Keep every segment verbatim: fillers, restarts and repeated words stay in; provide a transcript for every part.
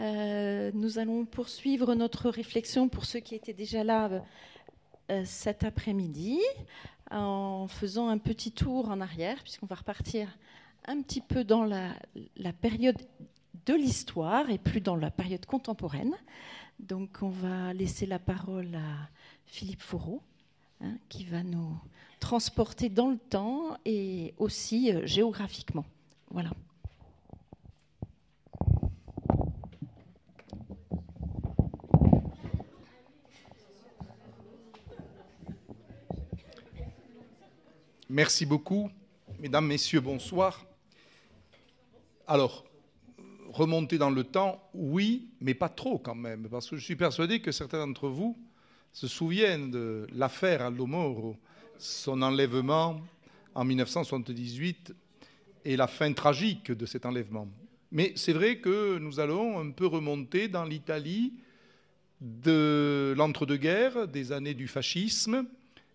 Euh, nous allons poursuivre notre réflexion pour ceux qui étaient déjà là euh, cet après-midi en faisant un petit tour en arrière, puisqu'on va repartir un petit peu dans la, la période de l'histoire et plus dans la période contemporaine. Donc on va laisser la parole à Philippe Foreau, hein, qui va nous transporter dans le temps et aussi euh, géographiquement. Voilà. Merci beaucoup. Mesdames, Messieurs, bonsoir. Alors, remonter dans le temps, oui, mais pas trop quand même, parce que je suis persuadé que certains d'entre vous se souviennent de l'affaire Aldo Moro, son enlèvement en mille neuf cent soixante-dix-huit et la fin tragique de cet enlèvement. Mais c'est vrai que nous allons un peu remonter dans l'Italie de l'entre-deux-guerres, des années du fascisme,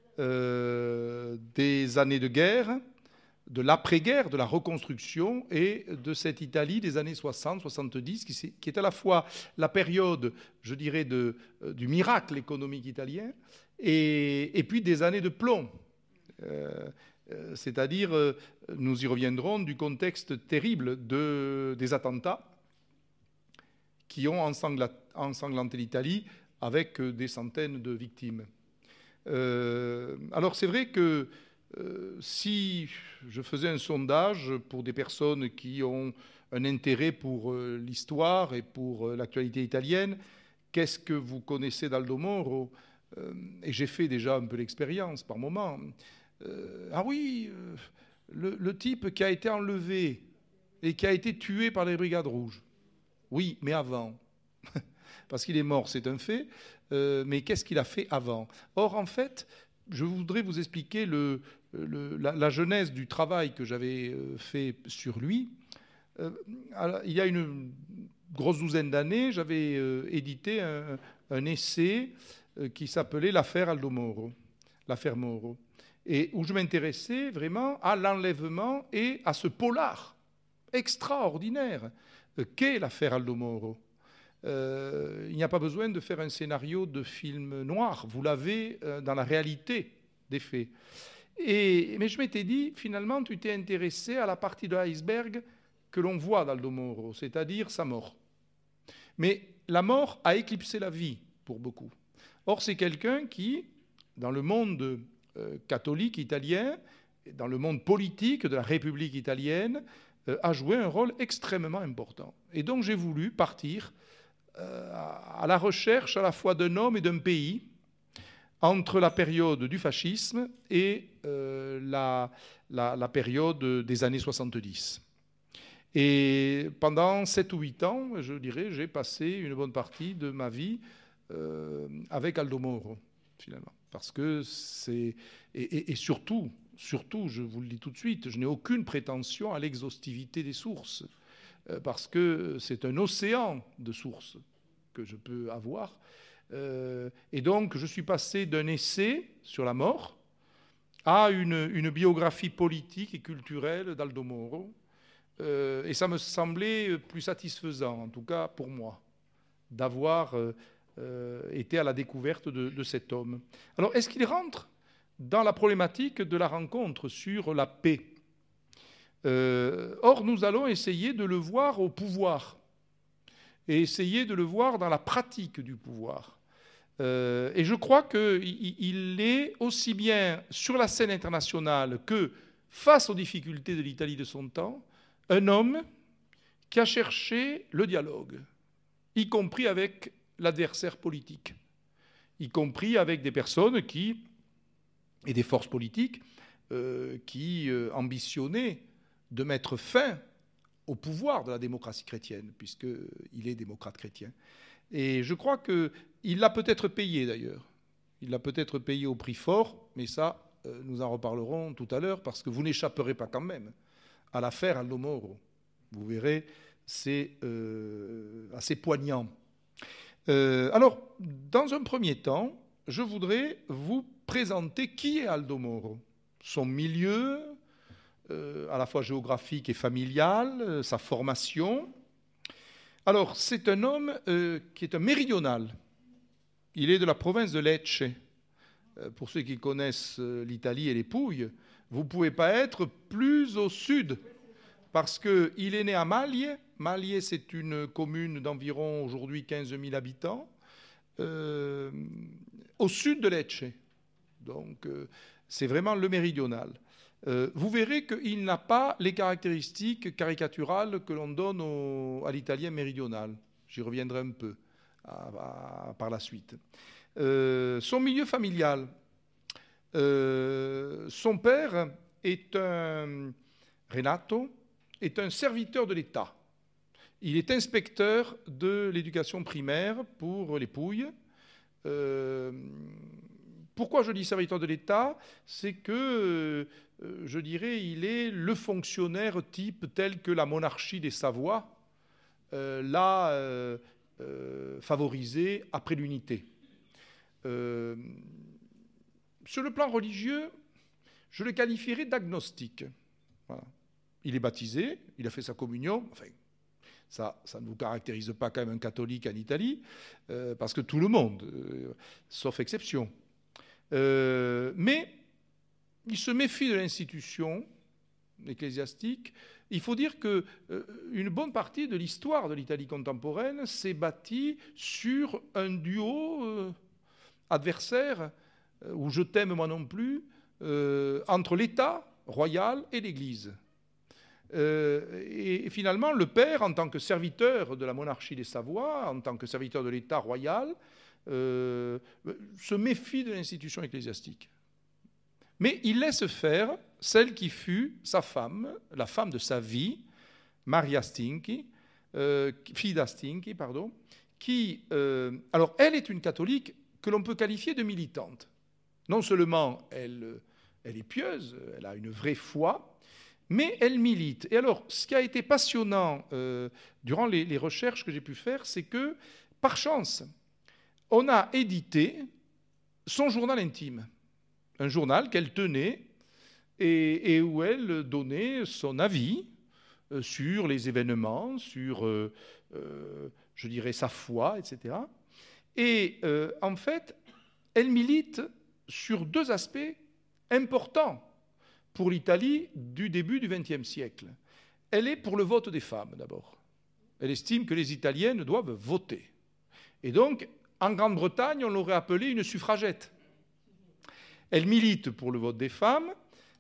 euh, des années de guerre, de l'après-guerre, de la reconstruction et de cette Italie des années soixante soixante-dix, qui, qui est à la fois la période, je dirais, de, euh, du miracle économique italien et, et puis des années de plomb. Euh, euh, c'est-à-dire, euh, nous y reviendrons, du contexte terrible de, des attentats qui ont ensanglanté l'Italie avec des centaines de victimes. Euh, alors c'est vrai que euh, si je faisais un sondage pour des personnes qui ont un intérêt pour euh, l'histoire et pour euh, l'actualité italienne, qu'est-ce que vous connaissez d'Aldo Moro? euh, Et j'ai fait déjà un peu l'expérience par moment. Euh, ah oui, euh, le, le type qui a été enlevé et qui a été tué par les Brigades Rouges. Oui, mais avant. Parce qu'il est mort, c'est un fait. Euh, mais qu'est-ce qu'il a fait avant? Or, en fait, je voudrais vous expliquer le, le, la, la genèse du travail que j'avais fait sur lui. Euh, alors, il y a une grosse douzaine d'années, j'avais euh, édité un, un essai euh, qui s'appelait l'affaire Aldo Moro, l'affaire Moro, et où je m'intéressais vraiment à l'enlèvement et à ce polar extraordinaire euh, qu'est l'affaire Aldo Moro. Euh, il n'y a pas besoin de faire un scénario de film noir. Vous l'avez euh, dans la réalité des faits. Et, mais je m'étais dit, finalement, tu t'es intéressé à la partie de l'iceberg que l'on voit d'Aldo Moro, c'est-à-dire sa mort. Mais la mort a éclipsé la vie pour beaucoup. Or, c'est quelqu'un qui, dans le monde euh, catholique italien, dans le monde politique de la République italienne, euh, a joué un rôle extrêmement important. Et donc, j'ai voulu partir à la recherche à la fois d'un homme et d'un pays entre la période du fascisme et euh, la, la, la période des années soixante-dix. Et pendant sept ou huit ans, je dirais, j'ai passé une bonne partie de ma vie euh, avec Aldo Moro, finalement. Parce que c'est... Et, et, et surtout, surtout, je vous le dis tout de suite, je n'ai aucune prétention à l'exhaustivité des sources, parce que c'est un océan de sources que je peux avoir. Euh, et donc, je suis passé d'un essai sur la mort à une, une biographie politique et culturelle d'Aldo Moro. Euh, et ça me semblait plus satisfaisant, en tout cas pour moi, d'avoir euh, euh, été à la découverte de, de cet homme. Alors, est-ce qu'il rentre dans la problématique de la rencontre sur la paix ? Euh, or, nous allons essayer de le voir au pouvoir et essayer de le voir dans la pratique du pouvoir. Euh, et je crois qu'il est aussi bien sur la scène internationale que face aux difficultés de l'Italie de son temps, un homme qui a cherché le dialogue, y compris avec l'adversaire politique, y compris avec des personnes qui, et des forces politiques euh, qui euh, ambitionnaient de mettre fin au pouvoir de la démocratie chrétienne, puisqu'il est démocrate chrétien. Et je crois qu'il l'a peut-être payé, d'ailleurs. Il l'a peut-être payé au prix fort, mais ça, euh, nous en reparlerons tout à l'heure, parce que vous n'échapperez pas quand même à l'affaire Aldo Moro. Vous verrez, c'est euh, assez poignant. Euh, alors, dans un premier temps, je voudrais vous présenter qui est Aldo Moro, son milieu, Euh, à la fois géographique et familiale, euh, sa formation. Alors, c'est un homme euh, qui est un méridional. Il est de la province de Lecce. Euh, pour ceux qui connaissent euh, l'Italie et les Pouilles, vous ne pouvez pas être plus au sud, parce qu'il est né à Maglie. Maglie, c'est une commune d'environ aujourd'hui quinze mille habitants, euh, au sud de Lecce. Donc, euh, c'est vraiment le méridional. Euh, vous verrez qu'il n'a pas les caractéristiques caricaturales que l'on donne au, à l'italien méridional. J'y reviendrai un peu à, à, par la suite. Euh, son milieu familial. Euh, son père est un... Renato est un serviteur de l'État. Il est inspecteur de l'éducation primaire pour les Pouilles. Euh, pourquoi je dis serviteur de l'État? C'est que, euh, je dirais, il est le fonctionnaire type tel que la monarchie des Savoies euh, l'a euh, euh, favorisé après l'unité. Euh, sur le plan religieux, je le qualifierais d'agnostique. Voilà. Il est baptisé, il a fait sa communion. Enfin, ça, ça ne vous caractérise pas quand même un catholique en Italie, euh, parce que tout le monde, euh, sauf exception. Euh, mais il se méfie de l'institution ecclésiastique. Il faut dire qu'une euh, bonne partie de l'histoire de l'Italie contemporaine s'est bâtie sur un duo euh, adversaire, euh, où je t'aime moi non plus, euh, entre l'État royal et l'Église. Euh, et, et finalement, le père, en tant que serviteur de la monarchie des Savoies, en tant que serviteur de l'État royal, euh, se méfie de l'institution ecclésiastique. Mais il laisse faire celle qui fut sa femme, la femme de sa vie, Maria Stinchi, euh, fille d'Astinchi, pardon, qui, euh, alors elle est une catholique que l'on peut qualifier de militante. Non seulement elle, elle est pieuse, elle a une vraie foi, mais elle milite. Et alors, ce qui a été passionnant euh, durant les, les recherches que j'ai pu faire, c'est que, par chance, on a édité son journal intime, un journal qu'elle tenait et, et où elle donnait son avis euh, sur les événements, sur, euh, euh, je dirais, sa foi, et cetera. Et euh, en fait, elle milite sur deux aspects importants pour l'Italie du début du vingtième siècle. Elle est pour le vote des femmes, d'abord. Elle estime que les Italiennes doivent voter. Et donc, en Grande-Bretagne, on l'aurait appelée une suffragette. Elle milite pour le vote des femmes.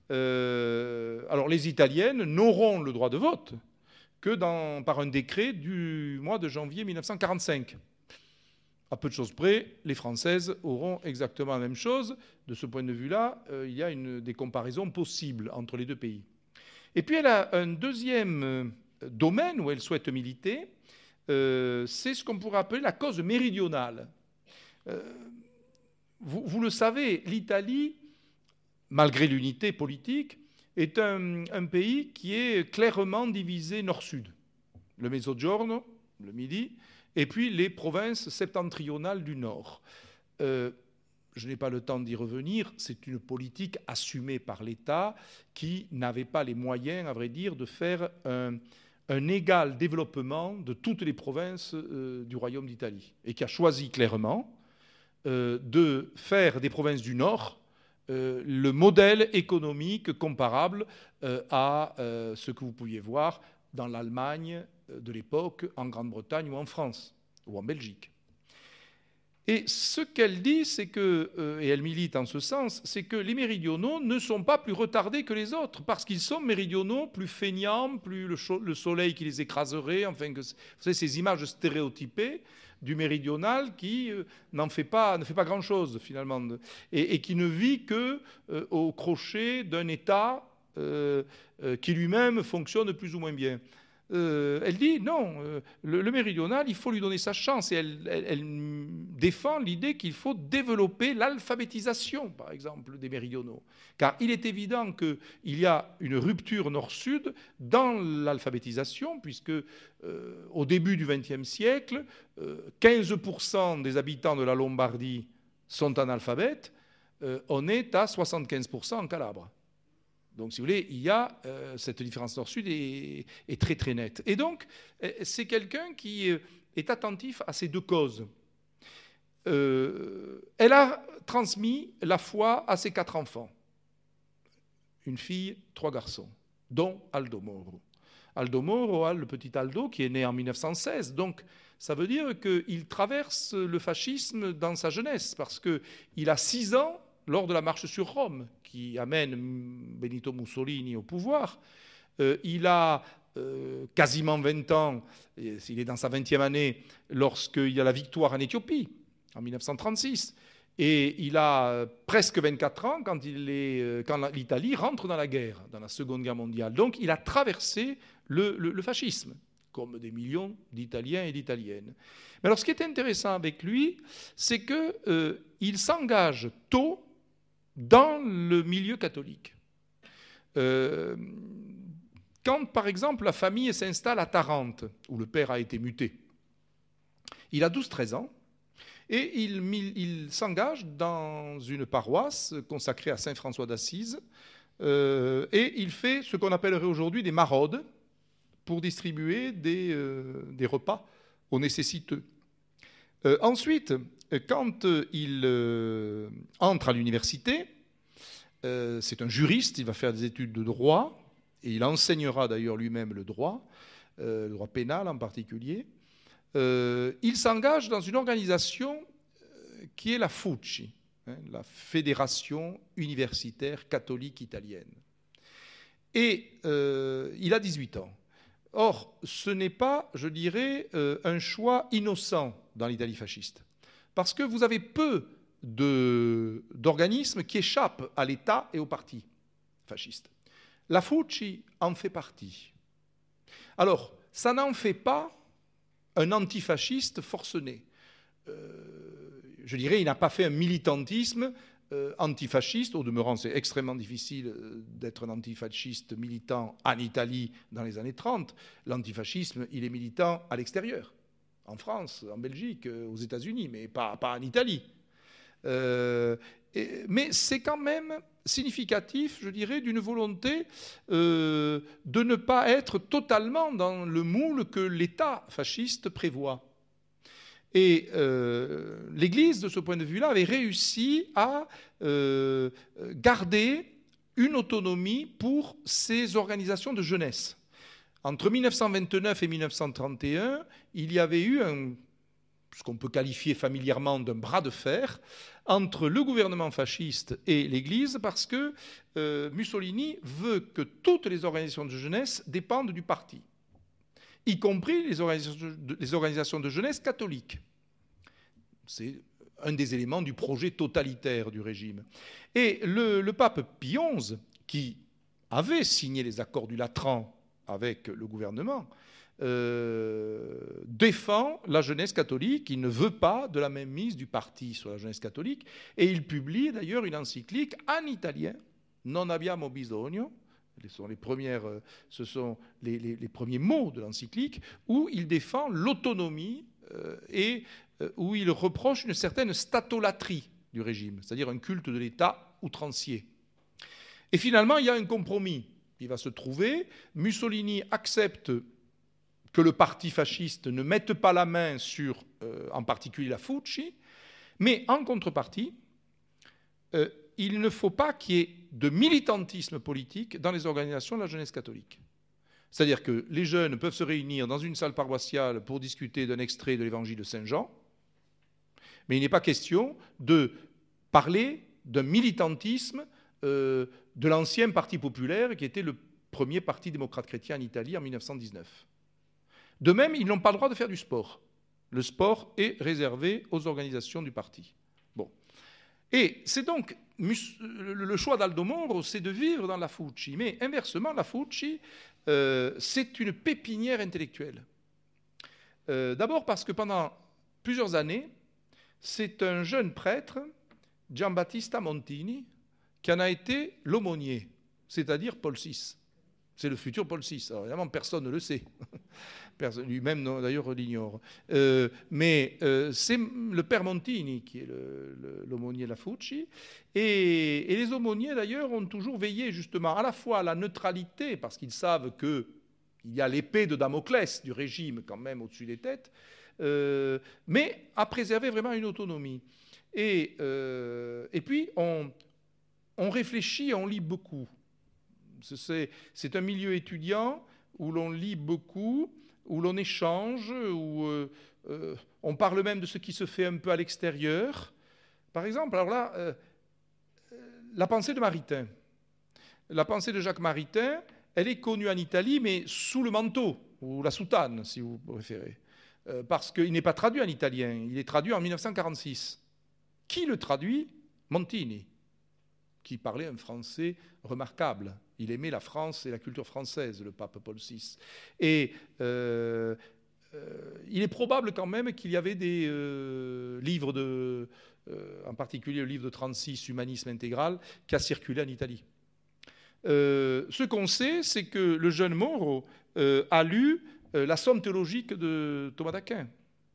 Euh, alors, les Italiennes n'auront le droit de vote que dans, par un décret du mois de janvier mille neuf cent quarante-cinq. À peu de choses près, les Françaises auront exactement la même chose. De ce point de vue-là, euh, il y a une, des comparaisons possibles entre les deux pays. Et puis, elle a un deuxième euh, domaine où elle souhaite militer, euh, c'est ce qu'on pourrait appeler la cause méridionale. Euh, vous, vous le savez, l'Italie, malgré l'unité politique, est un, un pays qui est clairement divisé nord-sud. Le Mezzogiorno, le Midi, et puis les provinces septentrionales du Nord. Euh, je n'ai pas le temps d'y revenir, c'est une politique assumée par l'État qui n'avait pas les moyens, à vrai dire, de faire un, un égal développement de toutes les provinces euh, du Royaume d'Italie, et qui a choisi clairement euh, de faire des provinces du Nord euh, le modèle économique comparable euh, à euh, ce que vous pouviez voir dans l'Allemagne de l'époque, en Grande-Bretagne ou en France, ou en Belgique. Et ce qu'elle dit, c'est que, euh, et elle milite en ce sens, c'est que les méridionaux ne sont pas plus retardés que les autres, parce qu'ils sont méridionaux plus feignants, plus le, le soleil qui les écraserait, enfin, que, vous savez, ces images stéréotypées du méridional qui euh, n'en fait pas, ne fait pas grand-chose, finalement, et, et qui ne vit que euh, au crochet d'un État euh, euh, qui lui-même fonctionne plus ou moins bien. Euh, elle dit non, euh, le, le méridional, il faut lui donner sa chance. Et elle, elle, elle défend l'idée qu'il faut développer l'alphabétisation, par exemple, des méridionaux. Car il est évident qu'il y a une rupture nord-sud dans l'alphabétisation, puisque euh, au début du vingtième siècle, euh, quinze pour cent des habitants de la Lombardie sont analphabètes, euh, on est à soixante-quinze pour cent en Calabre. Donc, si vous voulez, il y a euh, cette différence nord-sud est, est très très nette. Et donc, c'est quelqu'un qui est attentif à ces deux causes. Euh, elle a transmis la foi à ses quatre enfants. Une fille, trois garçons, dont Aldo Moro. Aldo Moro, le petit Aldo, qui est né en mille neuf cent seize. Donc, ça veut dire qu'il traverse le fascisme dans sa jeunesse, parce qu'il a six ans lors de la marche sur Rome, qui amène Benito Mussolini au pouvoir. Euh, il a euh, quasiment vingt ans, il est dans sa vingtième année, lorsqu'il y a la victoire en Éthiopie, en mille neuf cent trente-six. Et il a presque vingt-quatre ans quand, il est, quand l'Italie rentre dans la guerre, dans la Seconde Guerre mondiale. Donc il a traversé le, le, le fascisme, comme des millions d'Italiens et d'Italiennes. Mais alors ce qui est intéressant avec lui, c'est qu'il euh, s'engage tôt dans le milieu catholique. Euh, quand, par exemple, la famille s'installe à Tarente, où le père a été muté, il a douze treize ans, et il, il s'engage dans une paroisse consacrée à Saint François d'Assise, euh, et il fait ce qu'on appellerait aujourd'hui des maraudes pour distribuer des, euh, des repas aux nécessiteux. Euh, ensuite, quand il euh, entre à l'université, euh, c'est un juriste, il va faire des études de droit, et il enseignera d'ailleurs lui-même le droit, euh, le droit pénal en particulier. Euh, il s'engage dans une organisation qui est la F U C I, hein, la Fédération universitaire catholique italienne. Et euh, il a dix-huit ans. Or, ce n'est pas, je dirais, euh, un choix innocent dans l'Italie fasciste. Parce que vous avez peu d'organismes qui échappent à l'État et au parti fasciste. La F U C I en fait partie. Alors, ça n'en fait pas un antifasciste forcené. Euh, je dirais, il n'a pas fait un militantisme euh, antifasciste. Au demeurant, c'est extrêmement difficile d'être un antifasciste militant en Italie dans les années trente. L'antifascisme, il est militant à l'extérieur, en France, en Belgique, aux États-Unis, mais pas, pas en Italie. Euh, et, mais c'est quand même significatif, je dirais, d'une volonté euh, de ne pas être totalement dans le moule que l'État fasciste prévoit. Et euh, l'Église, de ce point de vue-là, avait réussi à euh, garder une autonomie pour ses organisations de jeunesse. Entre mille neuf cent vingt-neuf et mille neuf cent trente et un, il y avait eu un, ce qu'on peut qualifier familièrement d'un bras de fer entre le gouvernement fasciste et l'Église, parce que euh, Mussolini veut que toutes les organisations de jeunesse dépendent du parti, y compris les organisations de, les organisations de jeunesse catholiques. C'est un des éléments du projet totalitaire du régime. Et le, le pape Pie onze, qui avait signé les accords du Latran avec le gouvernement, euh, défend la jeunesse catholique. Il ne veut pas de la mainmise du parti sur la jeunesse catholique. Et il publie d'ailleurs une encyclique en italien, Non abbiamo bisogno. Ce sont les, premières, ce sont les, les, les premiers mots de l'encyclique, où il défend l'autonomie euh, et euh, où il reproche une certaine statolatrie du régime, c'est-à-dire un culte de l'État outrancier. Et finalement, il y a un compromis qui va se trouver. Mussolini accepte que le parti fasciste ne mette pas la main sur, euh, en particulier, la F U C I, mais en contrepartie, euh, il ne faut pas qu'il y ait de militantisme politique dans les organisations de la jeunesse catholique. C'est-à-dire que les jeunes peuvent se réunir dans une salle paroissiale pour discuter d'un extrait de l'évangile de Saint Jean, mais il n'est pas question de parler d'un militantisme euh, de l'ancien Parti populaire, qui était le premier parti démocrate chrétien en Italie en mille neuf cent dix-neuf. De même, ils n'ont pas le droit de faire du sport. Le sport est réservé aux organisations du parti. Bon. Et c'est donc le choix d'Aldo Moro, c'est de vivre dans la F U C I. Mais inversement, la F U C I, euh, c'est une pépinière intellectuelle. Euh, D'abord parce que pendant plusieurs années, c'est un jeune prêtre, Giambattista Montini, qui en a été l'aumônier, c'est-à-dire Paul six. C'est le futur Paul six. Alors, évidemment, personne ne le sait. Lui-même, d'ailleurs, l'ignore. Euh, mais euh, c'est le père Montini qui est l'aumônier de la Fucci. Et, et les aumôniers, d'ailleurs, ont toujours veillé justement à la fois à la neutralité, parce qu'ils savent qu'il y a l'épée de Damoclès du régime quand même au-dessus des têtes, euh, mais à préserver vraiment une autonomie. Et, euh, et puis, on, on réfléchit, on lit beaucoup. C'est un milieu étudiant où l'on lit beaucoup, où l'on échange, où euh, euh, on parle même de ce qui se fait un peu à l'extérieur. Par exemple, alors là, euh, la pensée de Maritain. La pensée de Jacques Maritain, elle est connue en Italie, mais sous le manteau, ou la soutane, si vous préférez. Euh, parce qu'il n'est pas traduit en italien, il est traduit en mille neuf cent quarante-six. Qui le traduit? Montini, qui parlait un français remarquable. Il aimait la France et la culture française, le pape Paul six. Et euh, euh, il est probable quand même qu'il y avait des euh, livres, de, euh, en particulier le livre de trente-six, Humanisme intégral, qui a circulé en Italie. Euh, ce qu'on sait, c'est que le jeune Moro euh, a lu euh, la Somme théologique de Thomas d'Aquin.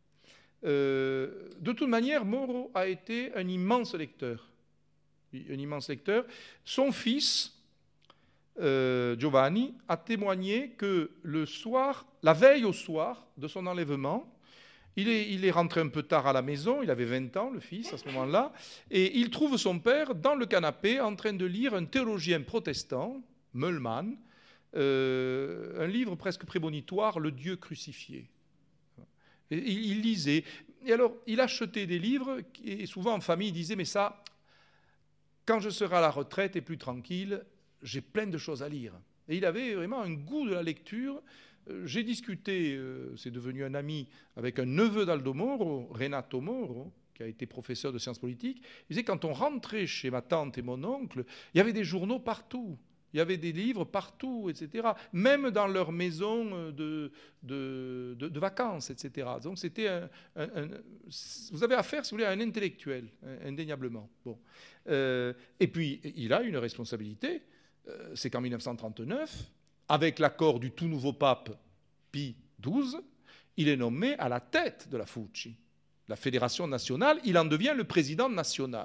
Euh, de toute manière, Moro a été un immense lecteur. Un immense lecteur. Son fils, euh, Giovanni, a témoigné que le soir, la veille au soir de son enlèvement, il est, il est rentré un peu tard à la maison, il avait vingt ans, le fils, à ce moment-là, et il trouve son père dans le canapé en train de lire un théologien protestant, Mühlmann, euh, un livre presque prémonitoire, Le Dieu crucifié. Et il, il lisait. Et alors, il achetait des livres, et souvent en famille, il disait, mais ça, quand je serai à la retraite et plus tranquille, j'ai plein de choses à lire. Et il avait vraiment un goût de la lecture. J'ai discuté, euh, c'est devenu un ami, avec un neveu d'Aldo Moro, Renato Moro, qui a été professeur de sciences politiques. Il disait, quand on rentrait chez ma tante et mon oncle, il y avait des journaux partout. Il y avait des livres partout, et cetera. Même dans leur maison de, de, de, de vacances, et cetera. Donc c'était un, un, un, vous avez affaire, si vous voulez, à un intellectuel, indéniablement. Bon. Euh, et puis, il a une responsabilité, euh, c'est qu'en mille neuf cent trente-neuf, avec l'accord du tout nouveau pape Pie douze, il est nommé à la tête de la Fucci, la fédération nationale. Il en devient le président national.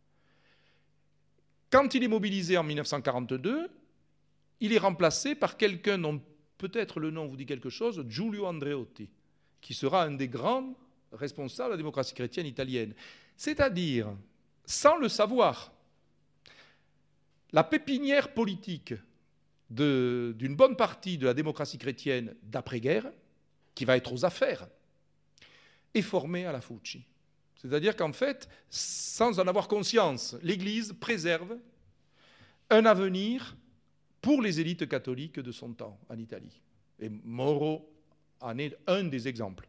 Quand il est mobilisé en mille neuf cent quarante-deux, il est remplacé par quelqu'un dont peut-être le nom vous dit quelque chose, Giulio Andreotti, qui sera un des grands responsables de la démocratie chrétienne italienne. C'est-à-dire, sans le savoir, la pépinière politique d'une bonne partie de la démocratie chrétienne d'après-guerre, qui va être aux affaires, est formée à la Fucci. C'est-à-dire qu'en fait, sans en avoir conscience, l'Église préserve un avenir pour les élites catholiques de son temps en Italie. Et Moro en est un des exemples.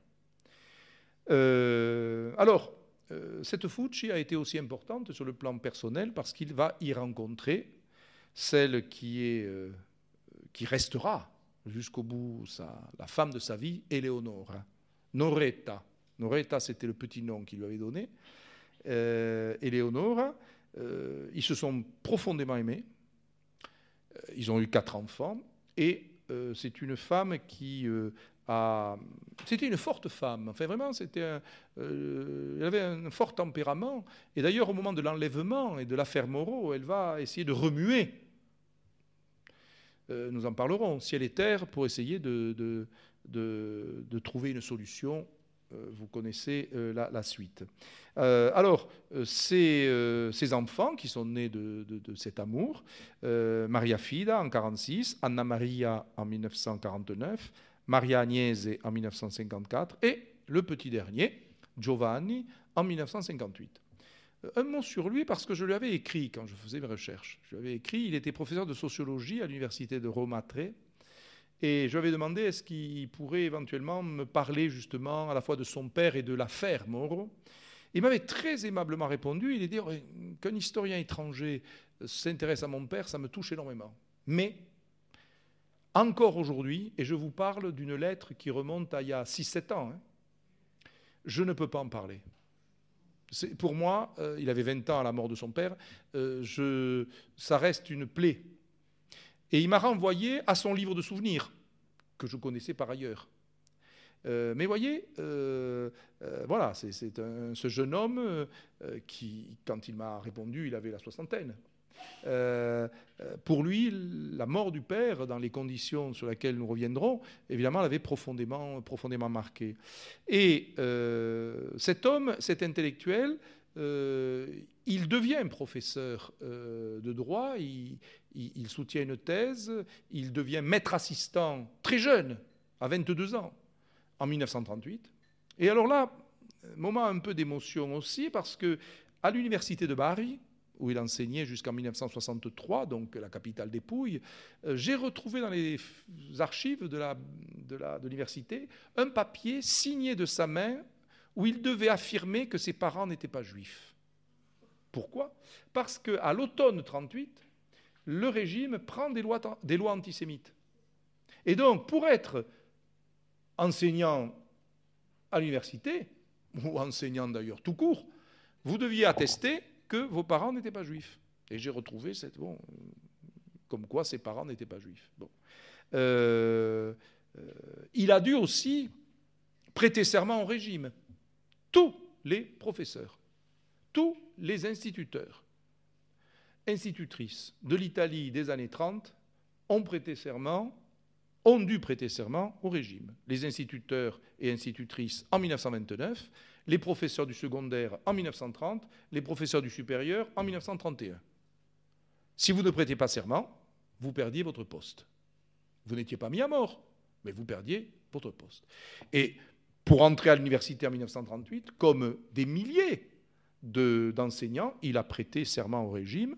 Euh, alors, euh, cette Fucci a été aussi importante sur le plan personnel parce qu'il va y rencontrer celle qui, est, euh, qui restera jusqu'au bout sa, la femme de sa vie, Eleonora, Noretta. Noretta, c'était le petit nom qu'il lui avait donné. Euh, Eleonora, euh, ils se sont profondément aimés. Euh, ils ont eu quatre enfants. Et euh, c'est une femme qui euh, a... C'était une forte femme. Enfin, vraiment, c'était un, euh, elle avait un fort tempérament. Et d'ailleurs, au moment de l'enlèvement et de l'affaire Moro, elle va essayer de remuer. Euh, nous en parlerons, ciel et terre, pour essayer de, de, de, de trouver une solution. Vous connaissez euh, la, la suite. Euh, alors, euh, ces, euh, ces enfants qui sont nés de, de, de cet amour, euh, Maria Fida en mille neuf cent quarante-six, Anna Maria en mille neuf cent quarante-neuf, Maria Agnese en mille neuf cent cinquante-quatre et le petit dernier, Giovanni, en mille neuf cent cinquante-huit. Un mot sur lui parce que je lui avais écrit quand je faisais mes recherches. Je lui avais écrit, il était professeur de sociologie à l'université de Rome Tre. Et je lui avais demandé est-ce qu'il pourrait éventuellement me parler justement à la fois de son père et de l'affaire Moro. Il m'avait très aimablement répondu, il a dit qu'un historien étranger s'intéresse à mon père, ça me touche énormément. Mais, encore aujourd'hui, et je vous parle d'une lettre qui remonte à il y a six sept ans, hein, je ne peux pas en parler. Pour moi, euh, il avait vingt ans à la mort de son père, euh, je, ça reste une plaie. Et il m'a renvoyé à son livre de souvenirs, que je connaissais par ailleurs. Euh, mais voyez, euh, euh, voilà, c'est, c'est un, ce jeune homme euh, qui, quand il m'a répondu, il avait la soixantaine. Euh, pour lui, la mort du père, dans les conditions sur lesquelles nous reviendrons, évidemment, l'avait profondément, profondément marqué. Et euh, cet homme, cet intellectuel, euh, il devient professeur euh, de droit, il, il, il soutient une thèse, il devient maître assistant très jeune, à vingt-deux ans, en mille neuf cent trente-huit. Et alors là, moment un peu d'émotion aussi, parce que à l'université de Bari, où il enseignait jusqu'en mille neuf cent soixante-trois, donc la capitale des Pouilles, euh, j'ai retrouvé dans les archives de, la, de, la, de l'université un papier signé de sa main où il devait affirmer que ses parents n'étaient pas juifs. Pourquoi ? Parce qu'à l'automne trente-huit, le régime prend des lois, des lois antisémites. Et donc, pour être enseignant à l'université, ou enseignant d'ailleurs tout court, vous deviez attester que vos parents n'étaient pas juifs. Et j'ai retrouvé cette... Bon, comme quoi ses parents n'étaient pas juifs. Bon. Euh, euh, il a dû aussi prêter serment au régime. Tous les professeurs, tous les instituteurs, institutrices de l'Italie des années trente ont prêté serment, ont dû prêter serment au régime. Les instituteurs et institutrices en mille neuf cent vingt-neuf, les professeurs du secondaire en mille neuf cent trente, les professeurs du supérieur en mille neuf cent trente et un. Si vous ne prêtez pas serment, vous perdiez votre poste. Vous n'étiez pas mis à mort, mais vous perdiez votre poste. Et pour entrer à l'université en mille neuf cent trente-huit, comme des milliers de, d'enseignants, il a prêté serment au régime.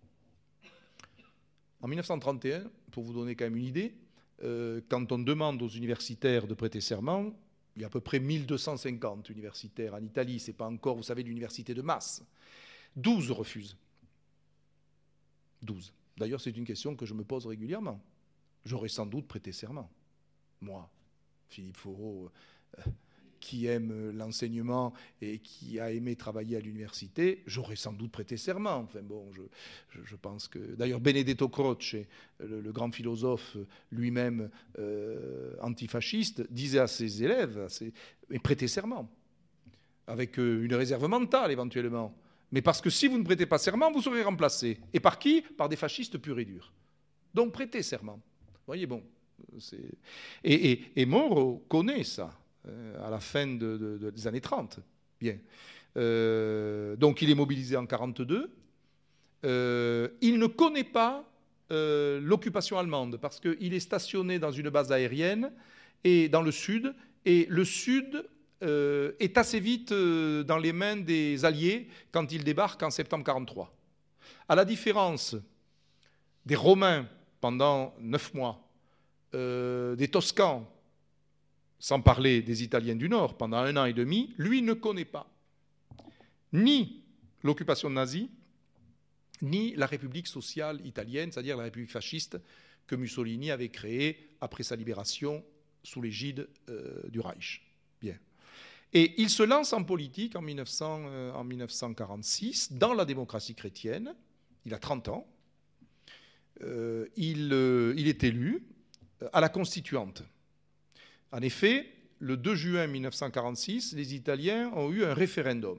En mille neuf cent trente et un, pour vous donner quand même une idée, euh, quand on demande aux universitaires de prêter serment, il y a à peu près mille deux cent cinquante universitaires en Italie, ce n'est pas encore, vous savez, l'université de masse. douze refusent. douze. D'ailleurs, c'est une question que je me pose régulièrement. J'aurais sans doute prêté serment. Moi, Philippe Foreau, euh, qui aime l'enseignement et qui a aimé travailler à l'université, j'aurais sans doute prêté serment. Enfin bon, je, je, je pense que... D'ailleurs, Benedetto Croce, le, le grand philosophe lui-même euh, antifasciste, disait à ses élèves, à ses... mais prêtez serment, avec une réserve mentale éventuellement. Mais parce que si vous ne prêtez pas serment, vous serez remplacé. Et par qui ? Par des fascistes purs et durs. Donc prêtez serment. Vous voyez, bon. C'est... Et, et, et Moro connaît ça. À la fin de, de, de, des années trente. Bien. Euh, donc il est mobilisé en mille neuf cent quarante-deux. Euh, il ne connaît pas euh, l'occupation allemande parce qu'il est stationné dans une base aérienne et dans le sud. Et le sud euh, est assez vite euh, dans les mains des Alliés quand il débarque en septembre mille neuf cent quarante-trois. À la différence des Romains pendant neuf mois, euh, des Toscans, sans parler des Italiens du Nord, pendant un an et demi, lui ne connaît pas ni l'occupation nazie, ni la République sociale italienne, c'est-à-dire la République fasciste que Mussolini avait créée après sa libération sous l'égide euh, du Reich. Bien. Et il se lance en politique en mille neuf cents, euh, en mille neuf cent quarante-six dans la démocratie chrétienne. Il a trente ans. Euh, il, euh, il est élu à la Constituante. En effet, le deux juin mille neuf cent quarante-six, les Italiens ont eu un référendum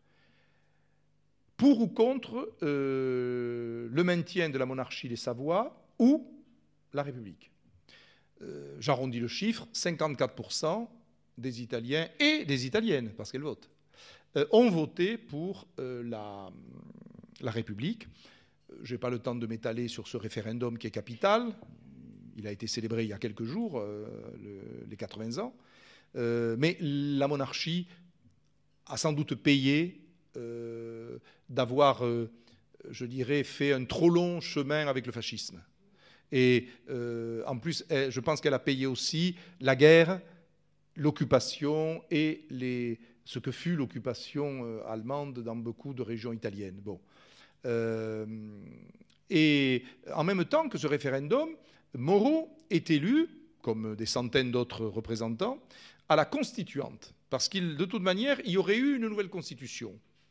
pour ou contre euh, le maintien de la monarchie des Savoies ou la République. Euh, j'arrondis le chiffre, cinquante-quatre pour cent des Italiens et des Italiennes, parce qu'elles votent, euh, ont voté pour euh, la, la République. Je n'ai pas le temps de m'étaler sur ce référendum qui est capital. Il a été célébré il y a quelques jours, euh, le, les quatre-vingts ans. Euh, mais la monarchie a sans doute payé euh, d'avoir, euh, je dirais, fait un trop long chemin avec le fascisme. Et euh, en plus, elle, je pense qu'elle a payé aussi la guerre, l'occupation et les, ce que fut l'occupation euh, allemande dans beaucoup de régions italiennes. Bon. Euh, et en même temps que ce référendum, Moro est élu, comme des centaines d'autres représentants, à la Constituante, parce qu'il, de toute manière, il y aurait eu une nouvelle constitution.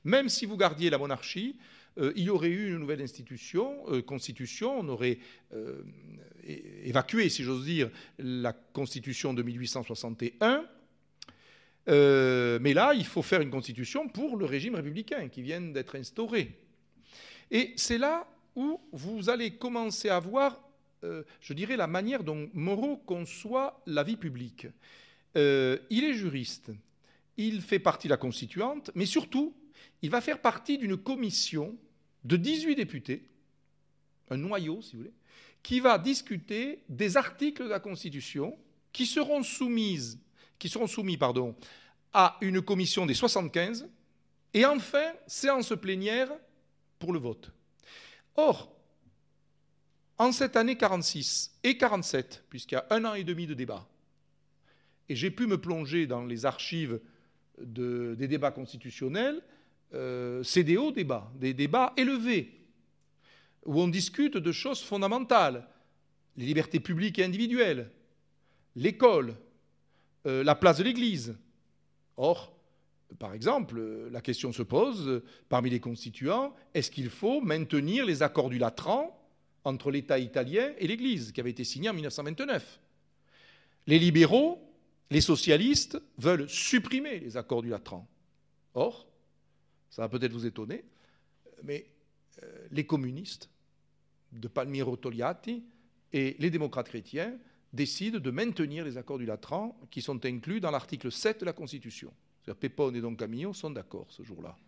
Même si vous gardiez la monarchie, euh, il y aurait eu une nouvelle institution, euh, constitution, on aurait euh, évacué, si j'ose dire, la constitution de mille huit cent soixante et un. Euh, mais là, il faut faire une constitution pour le régime républicain qui vient d'être instauré. Et c'est là où vous allez commencer à voir, euh, je dirais, la manière dont Moreau conçoit la vie publique. Euh, il est juriste, il fait partie de la constituante, mais surtout, il va faire partie d'une commission de dix-huit députés, un noyau, si vous voulez, qui va discuter des articles de la Constitution qui seront soumises qui seront soumis pardon, à une commission des soixante-quinze, et enfin, séance plénière pour le vote. Or, en cette année quarante-six et quarante-sept, puisqu'il y a un an et demi de débat, et j'ai pu me plonger dans les archives de, des débats constitutionnels, euh, c'est des hauts débats, des débats élevés, où on discute de choses fondamentales, les libertés publiques et individuelles, l'école, Euh, la place de l'Église. Or, par exemple, la question se pose, euh, parmi les constituants, est-ce qu'il faut maintenir les accords du Latran entre l'État italien et l'Église, qui avait été signé en mille neuf cent vingt-neuf? Les libéraux, les socialistes, veulent supprimer les accords du Latran. Or, ça va peut-être vous étonner, mais euh, les communistes de Palmiro Togliatti et les démocrates chrétiens décide de maintenir les accords du Latran qui sont inclus dans l'article sept de la Constitution. C'est-à-dire Pépone et Don Camillo sont d'accord ce jour-là.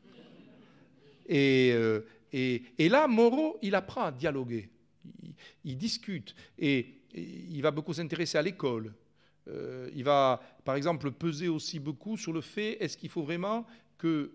Et, euh, et, et là, Moreau, il apprend à dialoguer, il, il discute, et, et il va beaucoup s'intéresser à l'école. Euh, il va, par exemple, peser aussi beaucoup sur le fait, est-ce qu'il faut vraiment qu'on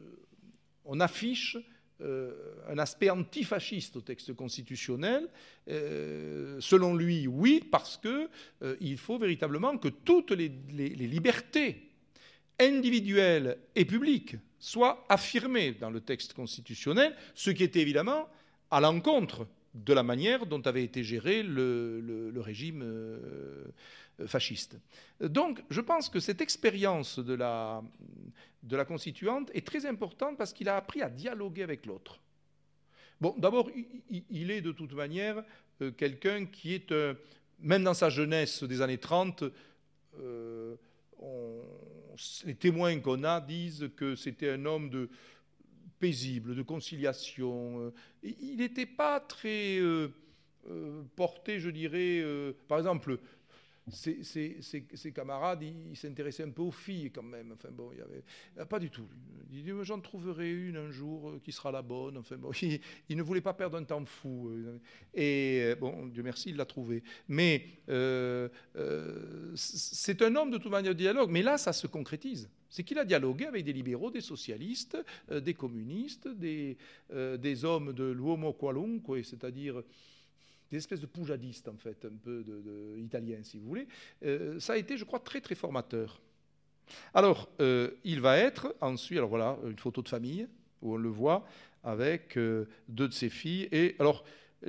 euh, affiche Euh, un aspect antifasciste au texte constitutionnel. Euh, selon lui, oui, parce qu'il euh, faut véritablement que toutes les, les, les libertés individuelles et publiques soient affirmées dans le texte constitutionnel, ce qui était évidemment à l'encontre de la manière dont avait été géré le, le, le régime euh, fasciste. Donc, je pense que cette expérience de la, de la constituante est très importante parce qu'il a appris à dialoguer avec l'autre. Bon, d'abord, il, il est de toute manière euh, quelqu'un qui est, euh, même dans sa jeunesse des années trente, euh, on, les témoins qu'on a disent que c'était un homme de paisible, de conciliation. Il n'était pas très euh, euh, porté, je dirais, euh, par exemple, ses, ses, ses, ses camarades, ils s'intéressaient un peu aux filles quand même. Enfin bon, il y avait pas du tout. Il dit, j'en trouverai une un jour qui sera la bonne. Enfin bon, il, il ne voulait pas perdre un temps fou. Et bon, Dieu merci, il l'a trouvé. Mais euh, euh, c'est un homme de toute manière de dialogue. Mais là, ça se concrétise. C'est qu'il a dialogué avec des libéraux, des socialistes, euh, des communistes, des, euh, des hommes de l'uomo qualunque, c'est-à-dire des espèces de poujadistes, en fait, un peu de, de, italiens, si vous voulez. Euh, ça a été, je crois, très, très formateur. Alors, euh, il va être ensuite, alors voilà, une photo de famille, où on le voit, avec euh, deux de ses filles. Et alors,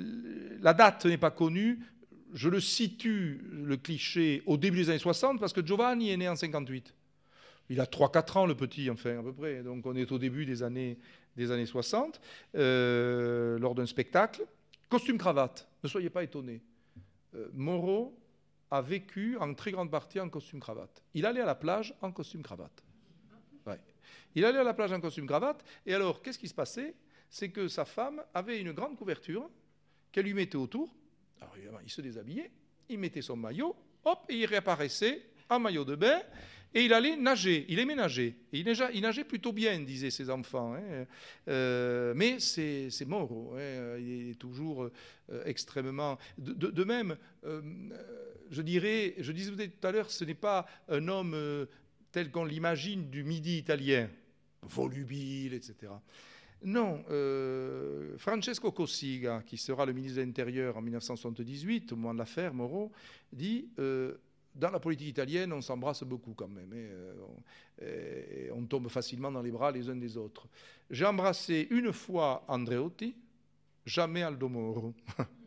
la date n'est pas connue. Je le situe, le cliché, au début des années soixante, parce que Giovanni est né en cinquante-huit. Il a trois quatre ans, le petit, enfin, à peu près. Donc, on est au début des années, des années soixante, euh, lors d'un spectacle. Costume-cravate, ne soyez pas étonnés. Euh, Moreau a vécu en très grande partie en costume-cravate. Il allait à la plage en costume-cravate. Ouais. Il allait à la plage en costume-cravate. Et alors, qu'est-ce qui se passait? C'est que sa femme avait une grande couverture qu'elle lui mettait autour. Alors, évidemment, il se déshabillait, il mettait son maillot, hop, et il réapparaissait en maillot de bain. Et il allait nager, il aimait nager. Et il, nageait, il nageait plutôt bien, disaient ses enfants. Hein. Euh, mais c'est Moreau, hein. Il est toujours euh, extrêmement... De, de, de même, euh, je dirais, je disais tout à l'heure, ce n'est pas un homme euh, tel qu'on l'imagine du Midi italien, volubile, et cetera. Non, euh, Francesco Cossiga, qui sera le ministre de l'Intérieur en mille neuf cent soixante-dix-huit, au moment de l'affaire Moreau, dit... Euh, dans la politique italienne, on s'embrasse beaucoup quand même. Hein. Et on tombe facilement dans les bras les uns des autres. J'ai embrassé une fois Andreotti, jamais Aldo Moro.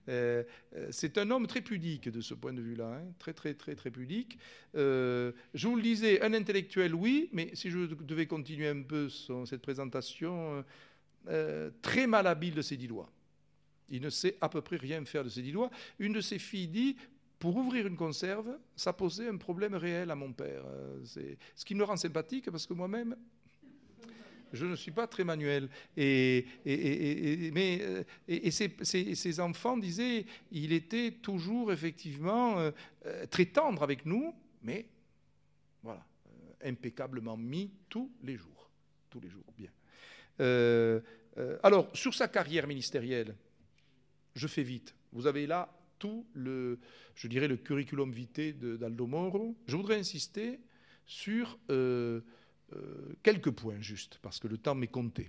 Euh, c'est un homme très pudique de ce point de vue-là, hein, très, très, très, très pudique. Euh, je vous le disais, un intellectuel, oui, mais si je devais continuer un peu son, cette présentation, euh, très malhabile de ses dix doigts. Il ne sait à peu près rien faire de ses dix doigts. Une de ses filles dit, pour ouvrir une conserve, ça posait un problème réel à mon père. C'est ce qui me rend sympathique, parce que moi-même, je ne suis pas très manuel. Et, et, et, et, mais, et, et ses, ses, ses enfants disaient, il était toujours effectivement euh, très tendre avec nous, mais voilà, euh, impeccablement mis tous les jours. Tous les jours, bien. Euh, euh, alors, sur sa carrière ministérielle, je fais vite. Vous avez là tout le, je dirais, le curriculum vitae d'Aldo Moro. Je voudrais insister sur euh, euh, quelques points, juste, parce que le temps m'est compté.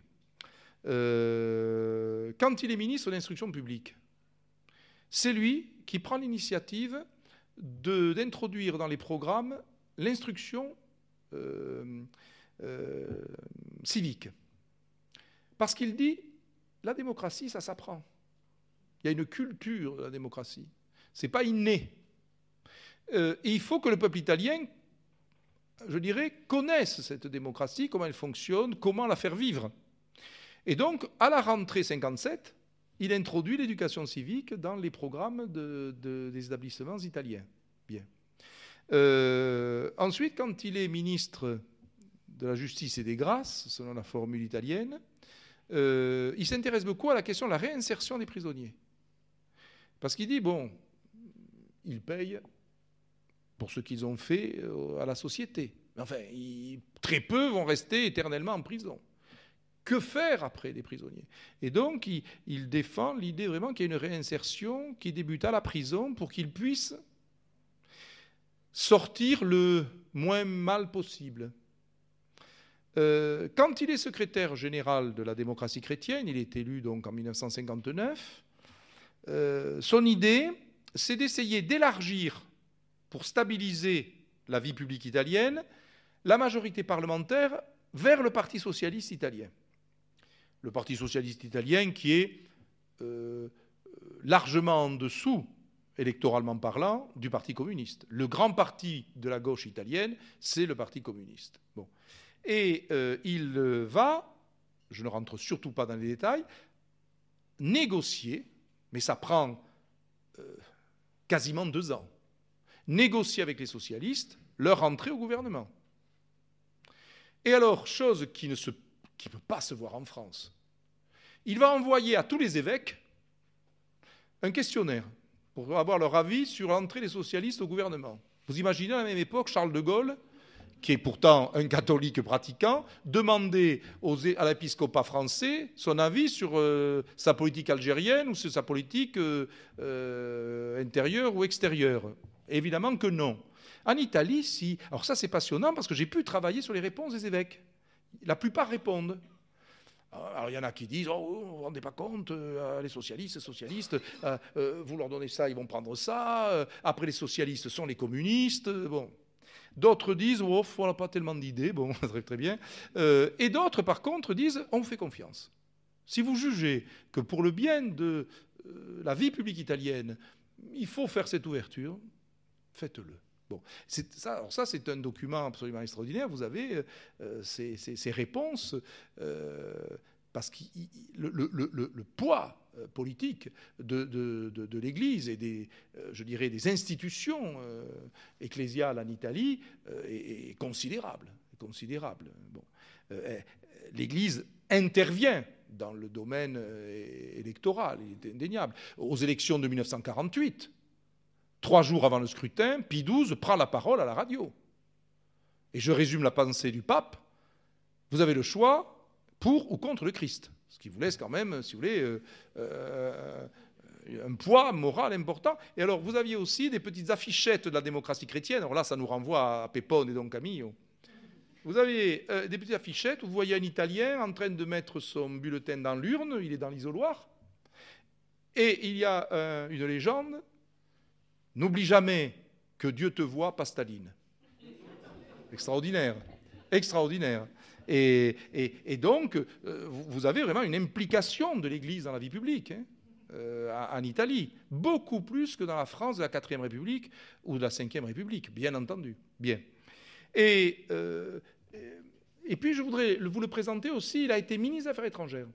Euh, quand il est ministre de l'Instruction publique, c'est lui qui prend l'initiative d'introduire dans les programmes l'instruction euh, euh, civique. Parce qu'il dit, la démocratie, ça s'apprend. Il y a une culture de la démocratie. Ce n'est pas inné. Euh, et il faut que le peuple italien, je dirais, connaisse cette démocratie, comment elle fonctionne, comment la faire vivre. Et donc, à la rentrée cinquante-sept, il introduit l'éducation civique dans les programmes de, de, des établissements italiens. Bien. Euh, ensuite, quand il est ministre de la Justice et des Grâces, selon la formule italienne, euh, il s'intéresse beaucoup à la question de la réinsertion des prisonniers. Parce qu'il dit, bon, ils payent pour ce qu'ils ont fait à la société. Mais enfin, ils, très peu vont rester éternellement en prison. Que faire après des prisonniers? Et donc, il, il défend l'idée vraiment qu'il y a une réinsertion qui débute à la prison pour qu'ils puissent sortir le moins mal possible. Euh, quand il est secrétaire général de la démocratie chrétienne, il est élu donc en mille neuf cent cinquante-neuf, Euh, son idée, c'est d'essayer d'élargir, pour stabiliser la vie publique italienne, la majorité parlementaire vers le Parti socialiste italien. Le Parti socialiste italien qui est euh, largement en dessous, électoralement parlant, du Parti communiste. Le grand parti de la gauche italienne, c'est le Parti communiste. Bon. Et euh, il va, je ne rentre surtout pas dans les détails, négocier, mais ça prend euh, quasiment deux ans, négocier avec les socialistes leur entrée au gouvernement. Et alors, chose qui ne se, qui peut pas se voir en France, il va envoyer à tous les évêques un questionnaire pour avoir leur avis sur l'entrée des socialistes au gouvernement. Vous imaginez à la même époque Charles de Gaulle, qui est pourtant un catholique pratiquant, demander aux, à l'épiscopat français son avis sur euh, sa politique algérienne ou sur sa politique euh, euh, intérieure ou extérieure. Évidemment que non. En Italie, si. Alors ça, c'est passionnant parce que j'ai pu travailler sur les réponses des évêques. La plupart répondent. Alors il y en a qui disent « Oh, vous ne vous rendez pas compte, euh, les socialistes, les socialistes, euh, euh, vous leur donnez ça, ils vont prendre ça. Euh, après, les socialistes sont les communistes. » Bon. D'autres disent, oh, on n'a pas tellement d'idées, bon, très, très bien. Euh, et d'autres, par contre, disent, on vous fait confiance. Si vous jugez que pour le bien de euh, la vie publique italienne, il faut faire cette ouverture, faites-le. Bon, ça, alors ça, c'est un document absolument extraordinaire. Vous avez euh, ces, ces, ces réponses, euh, parce que le, le, le, le poids politique de, de, de, de l'Église et des, euh, je dirais, des institutions euh, ecclésiales en Italie euh, est, est considérable. Est considérable. Bon. Euh, L'Église intervient dans le domaine euh, électoral, il est indéniable. Aux élections de mille neuf cent quarante-huit, trois jours avant le scrutin, Pie douze prend la parole à la radio. Et je résume la pensée du pape. Vous avez le choix pour ou contre le Christ. Ce qui vous laisse quand même, si vous voulez, euh, euh, un poids moral important. Et alors, vous aviez aussi des petites affichettes de la démocratie chrétienne. Alors là, ça nous renvoie à Pepone et Don Camillo. Vous avez euh, des petites affichettes où vous voyez un Italien en train de mettre son bulletin dans l'urne, il est dans l'isoloir, et il y a euh, une légende, « N'oublie jamais que Dieu te voit, pas Staline ». Extraordinaire, extraordinaire. Et, et, et donc, euh, vous avez vraiment une implication de l'Église dans la vie publique. Hein. euh, en Italie, beaucoup plus que dans la France de la quatrième République ou de la cinquième République, bien entendu. Bien. Et, euh, et puis je voudrais vous le présenter aussi, il a été ministre des Affaires étrangères.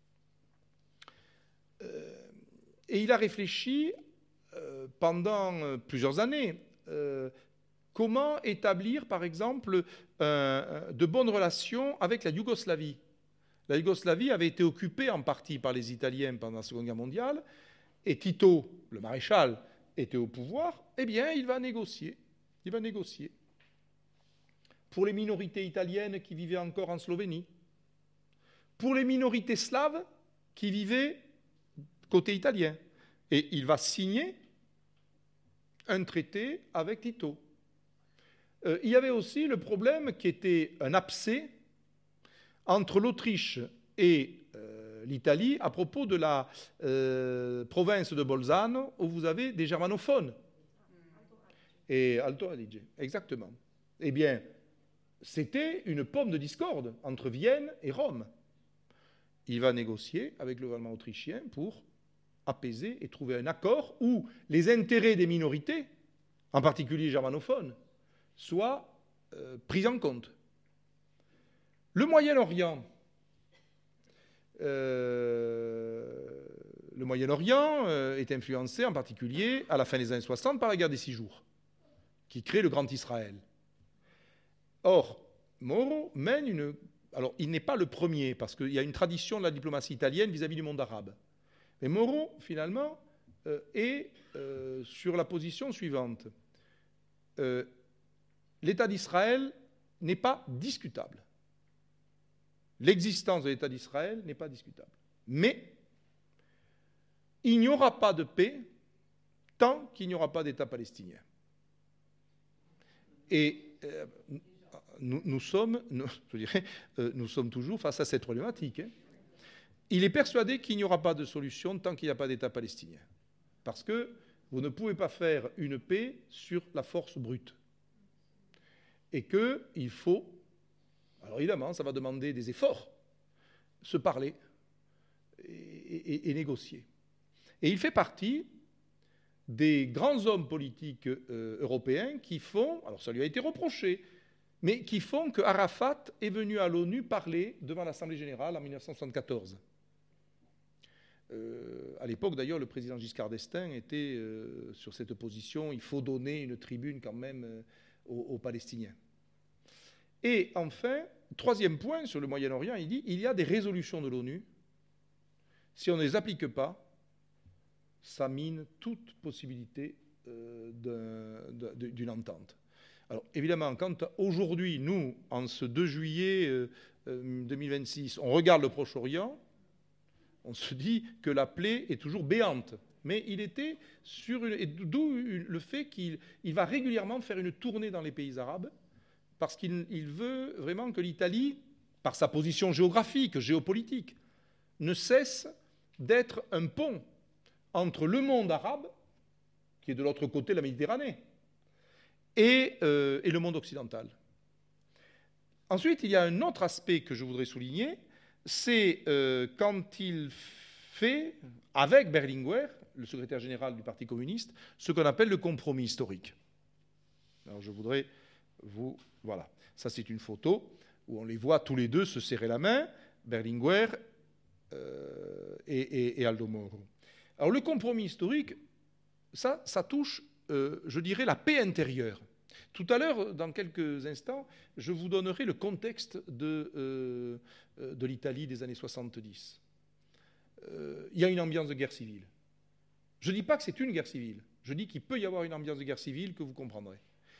Euh, et il a réfléchi euh, pendant plusieurs années euh, comment établir, par exemple, euh, de bonnes relations avec la Yougoslavie. La Yougoslavie avait été occupée en partie par les Italiens pendant la Seconde Guerre mondiale, et Tito, le maréchal, était au pouvoir. Eh bien, il va négocier. Il va négocier. Pour les minorités italiennes qui vivaient encore en Slovénie, pour les minorités slaves qui vivaient côté italien. Et il va signer un traité avec Tito. Euh, il y avait aussi le problème qui était un abcès entre l'Autriche et euh, l'Italie à propos de la euh, province de Bolzano où vous avez des germanophones. Et Alto Adige, exactement. Eh bien, c'était une pomme de discorde entre Vienne et Rome. Il va négocier avec le gouvernement autrichien pour apaiser et trouver un accord où les intérêts des minorités, en particulier germanophones, soient euh, pris en compte. Le Moyen-Orient, euh, le Moyen-Orient euh, est influencé en particulier à la fin des années soixante par la guerre des Six Jours, qui crée le Grand Israël. Or, Moro mène une... Alors, il n'est pas le premier, parce qu'il y a une tradition de la diplomatie italienne vis-à-vis du monde arabe. Mais Moro, finalement, euh, est euh, sur la position suivante. Euh, L'État d'Israël n'est pas discutable. L'existence de l'État d'Israël n'est pas discutable. Mais il n'y aura pas de paix tant qu'il n'y aura pas d'État palestinien. Et euh, nous, nous, sommes, nous, je dirais, euh, nous sommes toujours face à cette problématique. Hein. Il est persuadé qu'il n'y aura pas de solution tant qu'il n'y a pas d'État palestinien. Parce que vous ne pouvez pas faire une paix sur la force brute. Et qu'il faut, alors évidemment, ça va demander des efforts, se parler et, et, et négocier. Et il fait partie des grands hommes politiques euh, européens qui font, alors ça lui a été reproché, mais qui font que Arafat est venu à l'ONU parler devant l'Assemblée générale en mille neuf cent soixante-quatorze. Euh, à l'époque, d'ailleurs, le président Giscard d'Estaing était euh, sur cette position, il faut donner une tribune quand même euh, aux, aux Palestiniens. Et enfin, troisième point sur le Moyen-Orient, il dit il y a des résolutions de l'ONU, si on ne les applique pas, ça mine toute possibilité euh, d'une entente. Alors évidemment, quand aujourd'hui, nous, en ce deux juillet euh, deux mille vingt-six, on regarde le Proche-Orient, on se dit que la plaie est toujours béante. Mais il était sur une... D'où le fait qu'il va régulièrement faire une tournée dans les pays arabes, parce qu'il il veut vraiment que l'Italie, par sa position géographique, géopolitique, ne cesse d'être un pont entre le monde arabe, qui est de l'autre côté de la Méditerranée, et, euh, et le monde occidental. Ensuite, il y a un autre aspect que je voudrais souligner, c'est euh, quand il fait, avec Berlinguer, le secrétaire général du Parti communiste, ce qu'on appelle le compromis historique. Alors je voudrais vous... Voilà, ça c'est une photo où on les voit tous les deux se serrer la main, Berlinguer euh, et, et, et Aldo Moro. Alors le compromis historique, ça, ça touche, euh, je dirais, la paix intérieure. Tout à l'heure, dans quelques instants, je vous donnerai le contexte de, euh, de l'Italie des années soixante-dix. Euh, il y a une ambiance de guerre civile. Je ne dis pas que c'est une guerre civile, je dis qu'il peut y avoir une ambiance de guerre civile que vous comprendrez.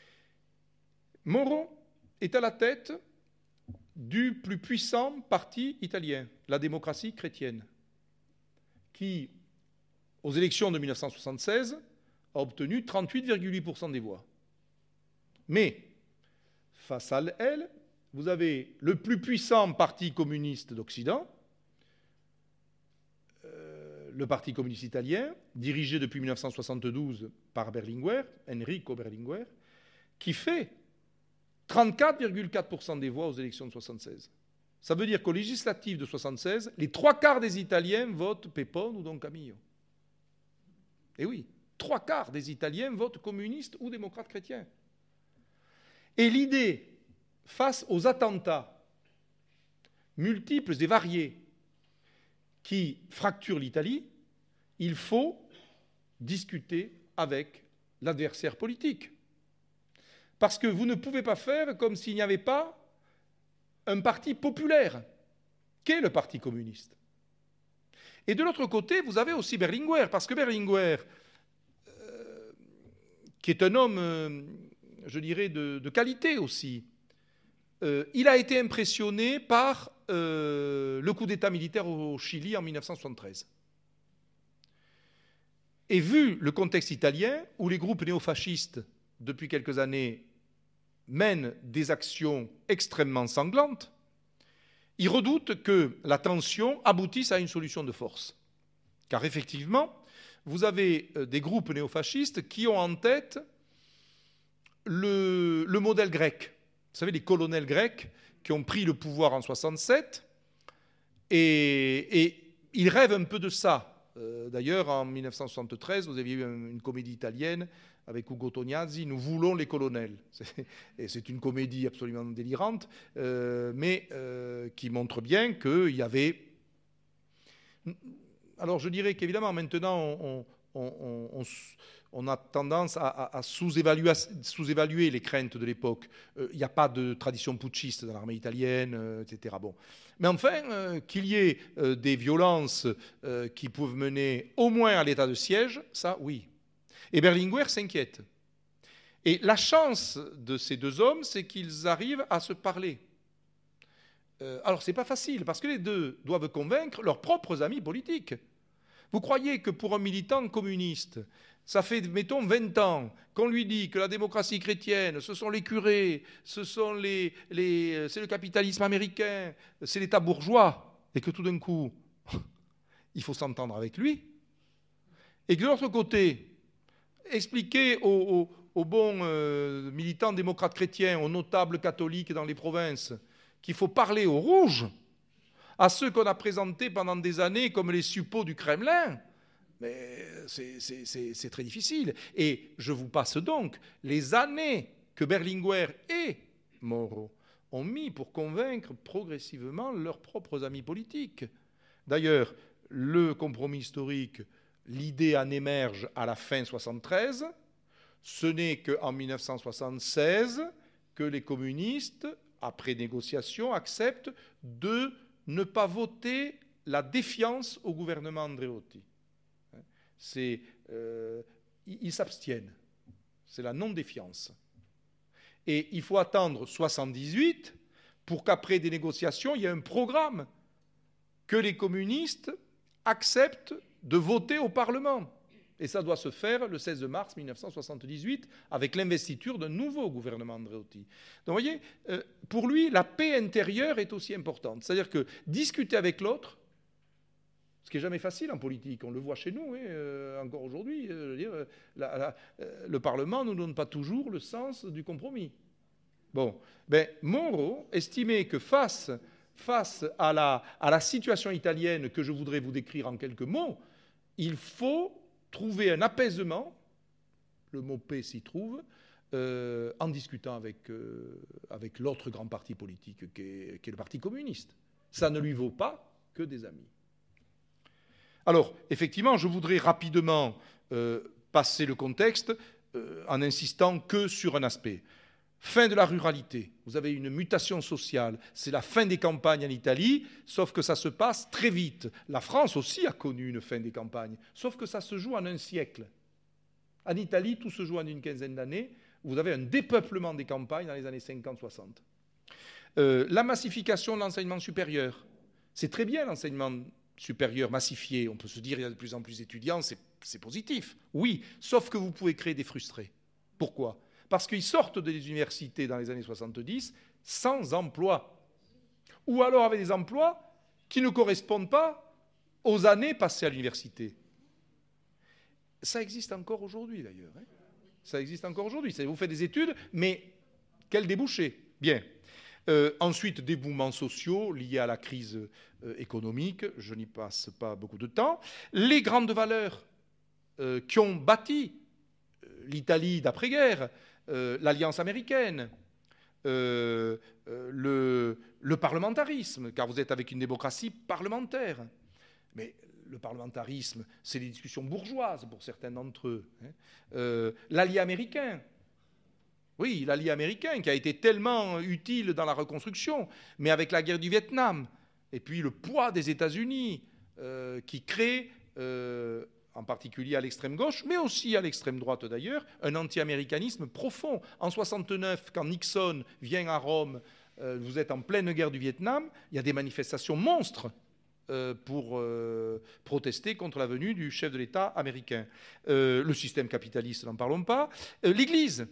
Moro est à la tête du plus puissant parti italien, la démocratie chrétienne, qui, aux élections de mille neuf cent soixante-seize, a obtenu trente-huit virgule huit pour cent des voix. Mais, face à elle, vous avez le plus puissant parti communiste d'Occident, euh, le Parti communiste italien, dirigé depuis mille neuf cent soixante-douze par Berlinguer, Enrico Berlinguer, qui fait trente-quatre virgule quatre pour cent des voix aux élections de soixante-seize. Ça veut dire qu'aux législatives de soixante-seize, les trois quarts des Italiens votent Pepone ou Don Camillo. Et oui, trois quarts des Italiens votent communistes ou démocrates chrétiens. Et l'idée, face aux attentats multiples et variés qui fracturent l'Italie, il faut discuter avec l'adversaire politique. Parce que vous ne pouvez pas faire comme s'il n'y avait pas un parti populaire, qu'est le Parti communiste. Et de l'autre côté, vous avez aussi Berlinguer, parce que Berlinguer, euh, qui est un homme, euh, je dirais, de, de qualité aussi, euh, il a été impressionné par euh, le coup d'État militaire au Chili en mille neuf cent soixante-treize. Et vu le contexte italien, où les groupes néofascistes, depuis quelques années, mènent des actions extrêmement sanglantes, il redoute que la tension aboutisse à une solution de force. Car effectivement, vous avez des groupes néofascistes qui ont en tête le, le modèle grec. Vous savez, les colonels grecs qui ont pris le pouvoir en soixante-sept, et, et ils rêvent un peu de ça. Euh, d'ailleurs, en mille neuf cent soixante-treize, vous aviez eu une comédie italienne avec Ugo Tognazzi, Nous voulons les colonels. C'est, et c'est une comédie absolument délirante, euh, mais euh, qui montre bien qu'il y avait... Alors je dirais qu'évidemment, maintenant, on, on, on, on, on a tendance à, à, à sous-évaluer, sous-évaluer les craintes de l'époque. Il euh, n'y a pas de tradition putschiste dans l'armée italienne, euh, et cetera. Bon. Mais enfin, euh, qu'il y ait euh, des violences euh, qui peuvent mener au moins à l'état de siège, ça, oui. Et Berlinguer s'inquiète. Et la chance de ces deux hommes, c'est qu'ils arrivent à se parler. Euh, alors, ce n'est pas facile, parce que les deux doivent convaincre leurs propres amis politiques. Vous croyez que pour un militant communiste, ça fait, mettons, vingt ans qu'on lui dit que la démocratie chrétienne, ce sont les curés, ce sont les, les, c'est le capitalisme américain, c'est l'État bourgeois, et que tout d'un coup, il faut s'entendre avec lui, et que de l'autre côté, expliquer aux, aux, aux bons euh, militants démocrates chrétiens, aux notables catholiques dans les provinces, qu'il faut parler aux rouges, à ceux qu'on a présentés pendant des années comme les suppôts du Kremlin, mais c'est, c'est, c'est, c'est très difficile. Et je vous passe donc les années que Berlinguer et Moro ont mis pour convaincre progressivement leurs propres amis politiques. D'ailleurs, le compromis historique, l'idée en émerge à la fin soixante-treize. Ce n'est qu'en mille neuf cent soixante-seize que les communistes, après négociation, acceptent de ne pas voter la défiance au gouvernement Andreotti. C'est, euh, ils s'abstiennent. C'est la non-défiance. Et il faut attendre soixante-dix-huit pour qu'après des négociations, il y ait un programme que les communistes acceptent de voter au Parlement. Et ça doit se faire le seize mars mille neuf cent soixante-dix-huit avec l'investiture d'un nouveau gouvernement Andreotti. Donc vous voyez, euh, pour lui, la paix intérieure est aussi importante. C'est-à-dire que discuter avec l'autre, ce qui n'est jamais facile en politique, on le voit chez nous, hein, euh, encore aujourd'hui, euh, je veux dire, la, la, euh, le Parlement ne nous donne pas toujours le sens du compromis. Bon, ben, Moro estimait que face, face à, la, à la situation italienne que je voudrais vous décrire en quelques mots, il faut trouver un apaisement, le mot paix s'y trouve, euh, en discutant avec, euh, avec l'autre grand parti politique qui est, qui est le Parti communiste. Ça ne lui vaut pas que des amis. Alors, effectivement, je voudrais rapidement euh, passer le contexte euh, en insistant que sur un aspect. Fin de la ruralité, vous avez une mutation sociale, c'est la fin des campagnes en Italie, sauf que ça se passe très vite. La France aussi a connu une fin des campagnes, sauf que ça se joue en un siècle. En Italie, tout se joue en une quinzaine d'années, vous avez un dépeuplement des campagnes dans les années cinquante soixante. Euh, la massification de l'enseignement supérieur, c'est très bien l'enseignement supérieur massifié, on peut se dire qu'il y a de plus en plus d'étudiants, c'est, c'est positif, oui, sauf que vous pouvez créer des frustrés. Pourquoi ? Parce qu'ils sortent des universités dans les années soixante-dix sans emploi. Ou alors avec des emplois qui ne correspondent pas aux années passées à l'université. Ça existe encore aujourd'hui, d'ailleurs. Hein. Ça existe encore aujourd'hui. Vous faites des études, mais quel débouché ? Bien. Euh, ensuite, des mouvements sociaux liés à la crise euh, économique. Je n'y passe pas beaucoup de temps. Les grandes valeurs euh, qui ont bâti l'Italie d'après-guerre, euh, l'Alliance américaine, euh, euh, le, le parlementarisme, car vous êtes avec une démocratie parlementaire. Mais le parlementarisme, c'est des discussions bourgeoises pour certains d'entre eux. Hein. Euh, l'allié américain, oui, l'allié américain qui a été tellement utile dans la reconstruction, mais avec la guerre du Vietnam, et puis le poids des États-Unis euh, qui crée, euh, en particulier à l'extrême gauche, mais aussi à l'extrême droite d'ailleurs, un anti-américanisme profond. En soixante-neuf, quand Nixon vient à Rome, euh, vous êtes en pleine guerre du Vietnam, il y a des manifestations monstres euh, pour euh, protester contre la venue du chef de l'État américain. Euh, le système capitaliste, n'en parlons pas. Euh, L'Église.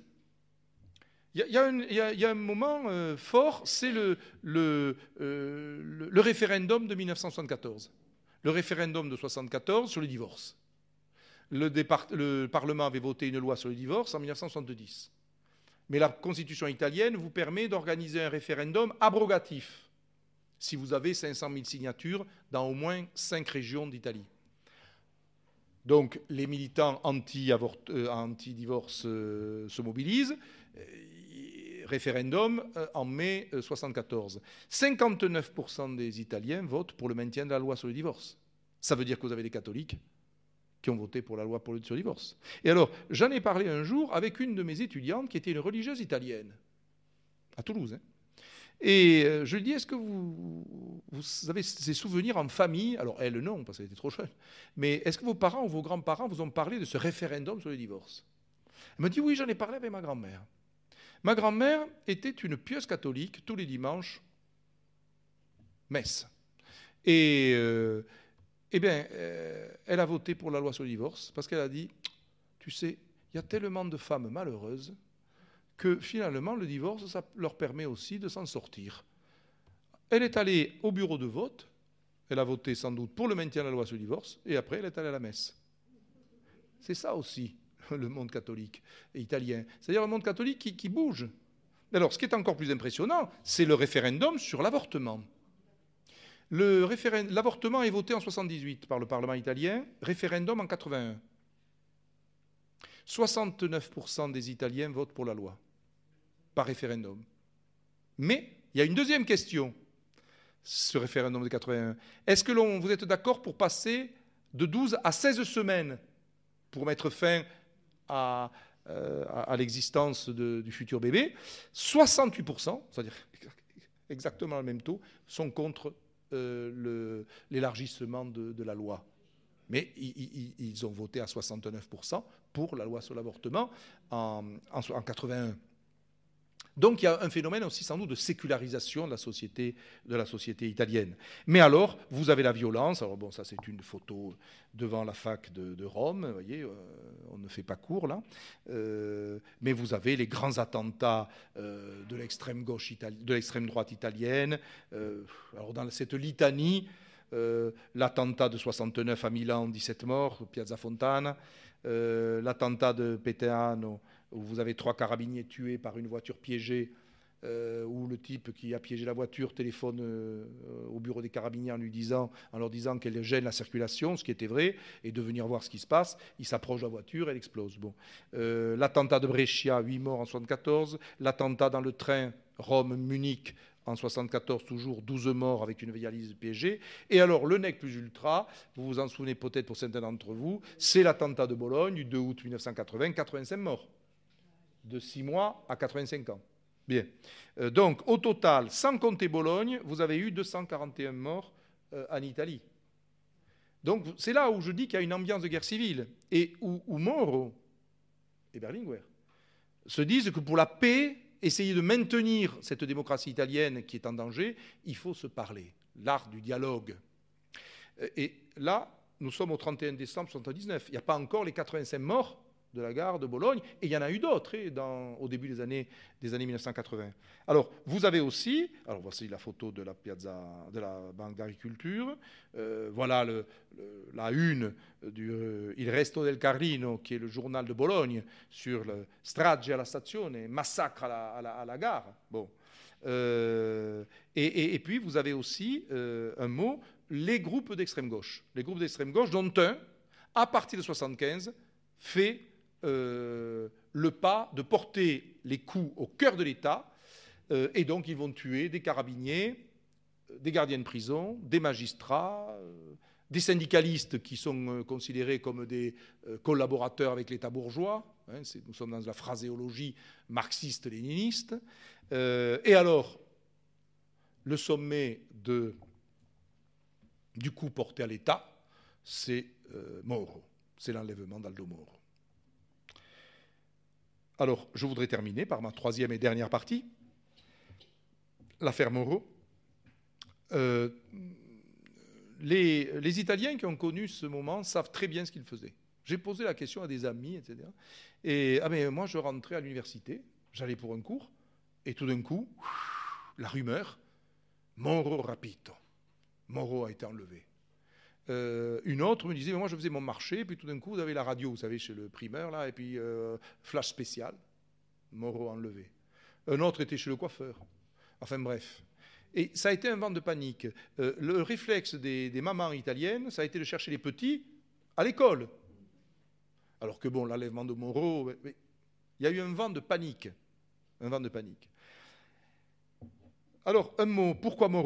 Il y, y, y a un moment euh, fort, c'est le, le, euh, le, le référendum de mille neuf cent soixante-quatorze. Le référendum de soixante-quatorze sur le divorce. Le, départ, le Parlement avait voté une loi sur le divorce en mille neuf cent soixante-dix. Mais la Constitution italienne vous permet d'organiser un référendum abrogatif si vous avez cinq cent mille signatures dans au moins cinq régions d'Italie. Donc les militants anti-divorce euh, anti euh, se mobilisent. Référendum en mai soixante-quatorze. cinquante-neuf pour cent des Italiens votent pour le maintien de la loi sur le divorce. Ça veut dire que vous avez des catholiques qui ont voté pour la loi pour le, sur le divorce. Et alors, j'en ai parlé un jour avec une de mes étudiantes qui était une religieuse italienne, à Toulouse. Hein. Et je lui dis, est-ce que vous, vous avez ces souvenirs en famille? Alors, elle, non, parce qu'elle était trop jeune. Mais est-ce que vos parents ou vos grands-parents vous ont parlé de ce référendum sur le divorce? Elle me dit, oui, j'en ai parlé avec ma grand-mère. Ma grand-mère était une pieuse catholique, tous les dimanches, messe. Et, euh, eh bien, euh, elle a voté pour la loi sur le divorce, parce qu'elle a dit, tu sais, il y a tellement de femmes malheureuses que finalement, le divorce, ça leur permet aussi de s'en sortir. Elle est allée au bureau de vote, elle a voté sans doute pour le maintien de la loi sur le divorce, et après, elle est allée à la messe. C'est ça aussi, le monde catholique et italien. C'est-à-dire un monde catholique qui, qui bouge. Alors, ce qui est encore plus impressionnant, c'est le référendum sur l'avortement. Le référend... L'avortement est voté en soixante-dix-huit par le Parlement italien, référendum en quatre-vingt-un. soixante-neuf pour cent des Italiens votent pour la loi, par référendum. Mais il y a une deuxième question, ce référendum de quatre-vingt-un. Est-ce que l'on, vous êtes d'accord pour passer de douze à seize semaines pour mettre fin à, euh, à l'existence de, du futur bébé? soixante-huit pour cent, c'est-à-dire exactement le même taux, sont contre euh, le, l'élargissement de, de la loi. Mais ils, ils ont voté à soixante-neuf pour cent pour la loi sur l'avortement en, en, en quatre-vingt-un. Donc il y a un phénomène aussi sans doute de sécularisation de la société, de la société italienne. Mais alors, vous avez la violence. Alors bon, ça c'est une photo devant la fac de, de Rome. Vous voyez, euh, on ne fait pas court là. Euh, mais vous avez les grands attentats euh, de l'extrême gauche, itali- de l'extrême droite italienne. Euh, alors dans cette litanie, euh, l'attentat de soixante-neuf à Milan, dix-sept morts, Piazza Fontana. Euh, l'attentat de Peteano, où vous avez trois carabiniers tués par une voiture piégée, euh, où le type qui a piégé la voiture téléphone euh, au bureau des carabiniers en, lui disant, en leur disant qu'elle gêne la circulation, ce qui était vrai, et de venir voir ce qui se passe. Il s'approche de la voiture, elle explose. Bon. Euh, l'attentat de Brescia, huit morts en soixante-quatorze. L'attentat dans le train Rome-Munich en soixante-quatorze, toujours douze morts avec une valise piégée. Et alors, le nec plus ultra, vous vous en souvenez peut-être pour certains d'entre vous, c'est l'attentat de Bologne du deux août mille neuf cent quatre-vingts, quatre-vingt-cinq morts. De six mois à quatre-vingt-cinq ans. Bien. Euh, donc, au total, sans compter Bologne, vous avez eu deux cent quarante et un morts euh, en Italie. Donc, c'est là où je dis qu'il y a une ambiance de guerre civile. Et où, où Moro et Berlinguer se disent que pour la paix, essayer de maintenir cette démocratie italienne qui est en danger, il faut se parler. L'art du dialogue. Et là, nous sommes au trente et un décembre mille neuf cent soixante-dix-neuf. Il n'y a pas encore les quatre-vingt-cinq morts de la gare de Bologne, et il y en a eu d'autres hein, dans, au début des années, des années mille neuf cent quatre-vingts. Alors, vous avez aussi, alors voici la photo de la piazza, de la Banque d'Agriculture, euh, voilà le, le, la une du euh, Il Resto del Carlino, qui est le journal de Bologne, sur le strage alla stazione, massacre à la, à la, à la gare. Bon. Euh, et, et, et puis, vous avez aussi euh, un mot, les groupes d'extrême gauche. Les groupes d'extrême gauche, dont un, à partir de soixante-quinze, fait euh, le pas de porter les coups au cœur de l'État, euh, et donc ils vont tuer des carabiniers, des gardiens de prison, des magistrats, euh, des syndicalistes qui sont euh, considérés comme des euh, collaborateurs avec l'État bourgeois. Hein, nous sommes dans la phraséologie marxiste-léniniste. Euh, et alors, le sommet de, du coup porté à l'État, c'est euh, Moro, c'est l'enlèvement d'Aldo Moro. Alors, je voudrais terminer par ma troisième et dernière partie, l'affaire Moro. Euh, les, les Italiens qui ont connu ce moment savent très bien ce qu'ils faisaient. J'ai posé la question à des amis, et cetera. Et ah mais moi, je rentrais à l'université, j'allais pour un cours, et tout d'un coup, la rumeur, Moro rapito, Moro a été enlevé. Euh, une autre me disait, moi je faisais mon marché, et puis tout d'un coup, vous avez la radio, vous savez, chez le primeur, là, et puis euh, flash spécial, Moro enlevé. Un autre était chez le coiffeur. Enfin bref. Et ça a été un vent de panique. Euh, le réflexe des, des mamans italiennes, ça a été de chercher les petits à l'école. Alors que bon, l'enlèvement de Moro, il y a eu un vent de panique. Un vent de panique. Alors, un mot, pourquoi Moro ?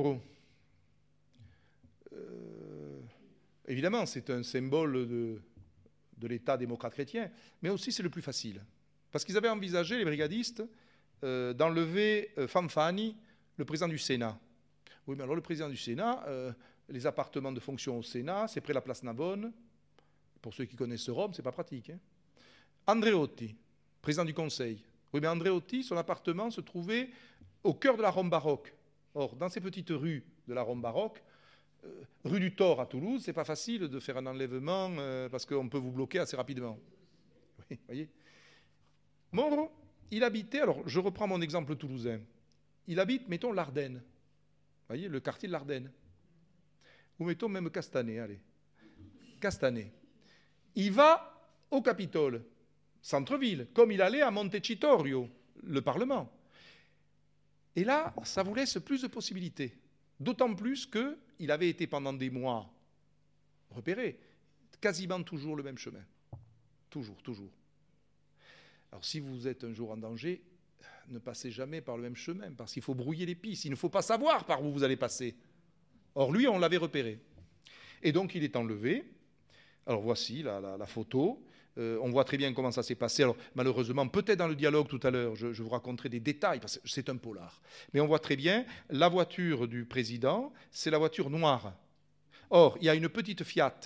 euh, Évidemment, c'est un symbole de, de l'État démocrate chrétien, mais aussi c'est le plus facile. Parce qu'ils avaient envisagé, les brigadistes, euh, d'enlever euh, Fanfani, le président du Sénat. Oui, mais alors le président du Sénat, euh, les appartements de fonction au Sénat, c'est près de la place Navone. Pour ceux qui connaissent Rome, c'est pas pratique. Hein. Andreotti, président du Conseil. Oui, mais Andreotti, son appartement se trouvait au cœur de la Rome baroque. Or, dans ces petites rues de la Rome baroque, euh, rue du Thor à Toulouse, c'est pas facile de faire un enlèvement euh, parce qu'on peut vous bloquer assez rapidement. Oui, voyez. Moro, il habitait, alors je reprends mon exemple toulousain, il habite, mettons, l'Ardenne. Vous voyez, le quartier de l'Ardenne. Ou mettons même Castanet, allez. Castanet. Il va au Capitole, centre-ville, comme il allait à Montecitorio, le Parlement. Et là, ça vous laisse plus de possibilités. D'autant plus qu'il avait été pendant des mois repéré, quasiment toujours le même chemin. Toujours, toujours. Alors si vous êtes un jour en danger, ne passez jamais par le même chemin, parce qu'il faut brouiller les pistes. Il ne faut pas savoir par où vous allez passer. Or, lui, on l'avait repéré. Et donc, il est enlevé. Alors, voici la, la, la photo. Euh, on voit très bien comment ça s'est passé. Alors, malheureusement, peut-être dans le dialogue tout à l'heure, je, je vous raconterai des détails, parce que c'est un polar. Mais on voit très bien, la voiture du président, c'est la voiture noire. Or, il y a une petite Fiat,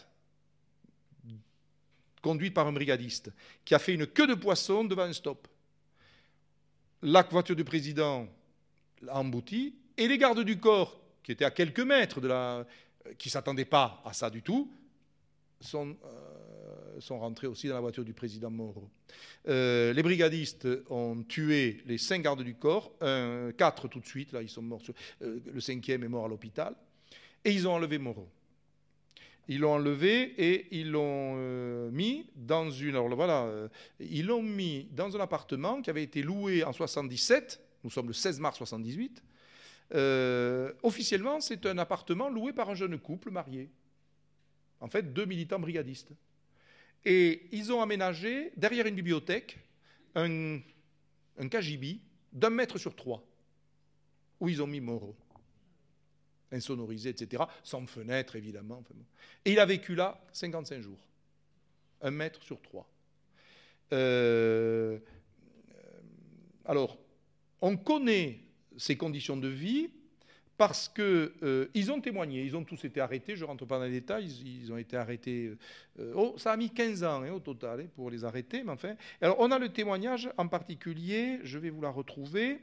conduite par un brigadiste, qui a fait une queue de poisson devant un stop. La voiture du président a embouti, et les gardes du corps, qui étaient à quelques mètres de la... qui ne s'attendaient pas à ça du tout, sont, euh, sont rentrés aussi dans la voiture du président Moro. Euh, les brigadistes ont tué les cinq gardes du corps, un, quatre tout de suite, là ils sont morts, sur, euh, le cinquième est mort à l'hôpital, et ils ont enlevé Moro. Ils l'ont enlevé et ils l'ont euh, mis dans une. Alors voilà, euh, ils l'ont mis dans un appartement qui avait été loué en soixante-dix-sept. Nous sommes le seize mars soixante-dix-huit. Euh, officiellement, c'est un appartement loué par un jeune couple marié. En fait, deux militants brigadistes. Et ils ont aménagé derrière une bibliothèque un, un cagibi d'un mètre sur trois, où ils ont mis Moro. Insonorisé, et cetera, sans fenêtre, évidemment. Et il a vécu là cinquante-cinq jours. Un mètre sur trois. Euh, alors, on connaît ces conditions de vie parce qu'ils euh, ont témoigné, ils ont tous été arrêtés, je ne rentre pas dans les détails, ils, ils ont été arrêtés. Euh, oh, ça a mis quinze ans hein, au total hein, pour les arrêter, mais enfin. Alors, on a le témoignage en particulier, je vais vous la retrouver.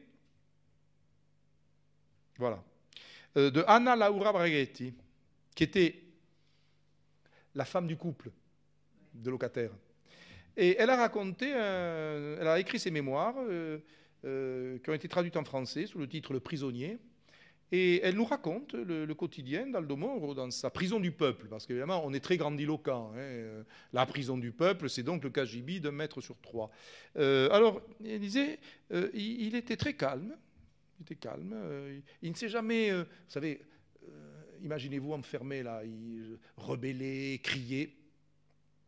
Voilà. De Anna Laura Braghetti, qui était la femme du couple de locataires. Et elle a raconté, un, elle a écrit ses mémoires euh, euh, qui ont été traduites en français sous le titre Le prisonnier. Et elle nous raconte le, le quotidien d'Aldo Moro dans sa prison du peuple, parce qu'évidemment, on est très grandiloquent. Hein. La prison du peuple, c'est donc le cagibi d'un mètre sur trois. Euh, alors, elle disait, euh, il, il était très calme. Il était calme. Euh, il ne s'est jamais, euh, vous savez, euh, imaginez-vous enfermé là, il, rebellé, crier.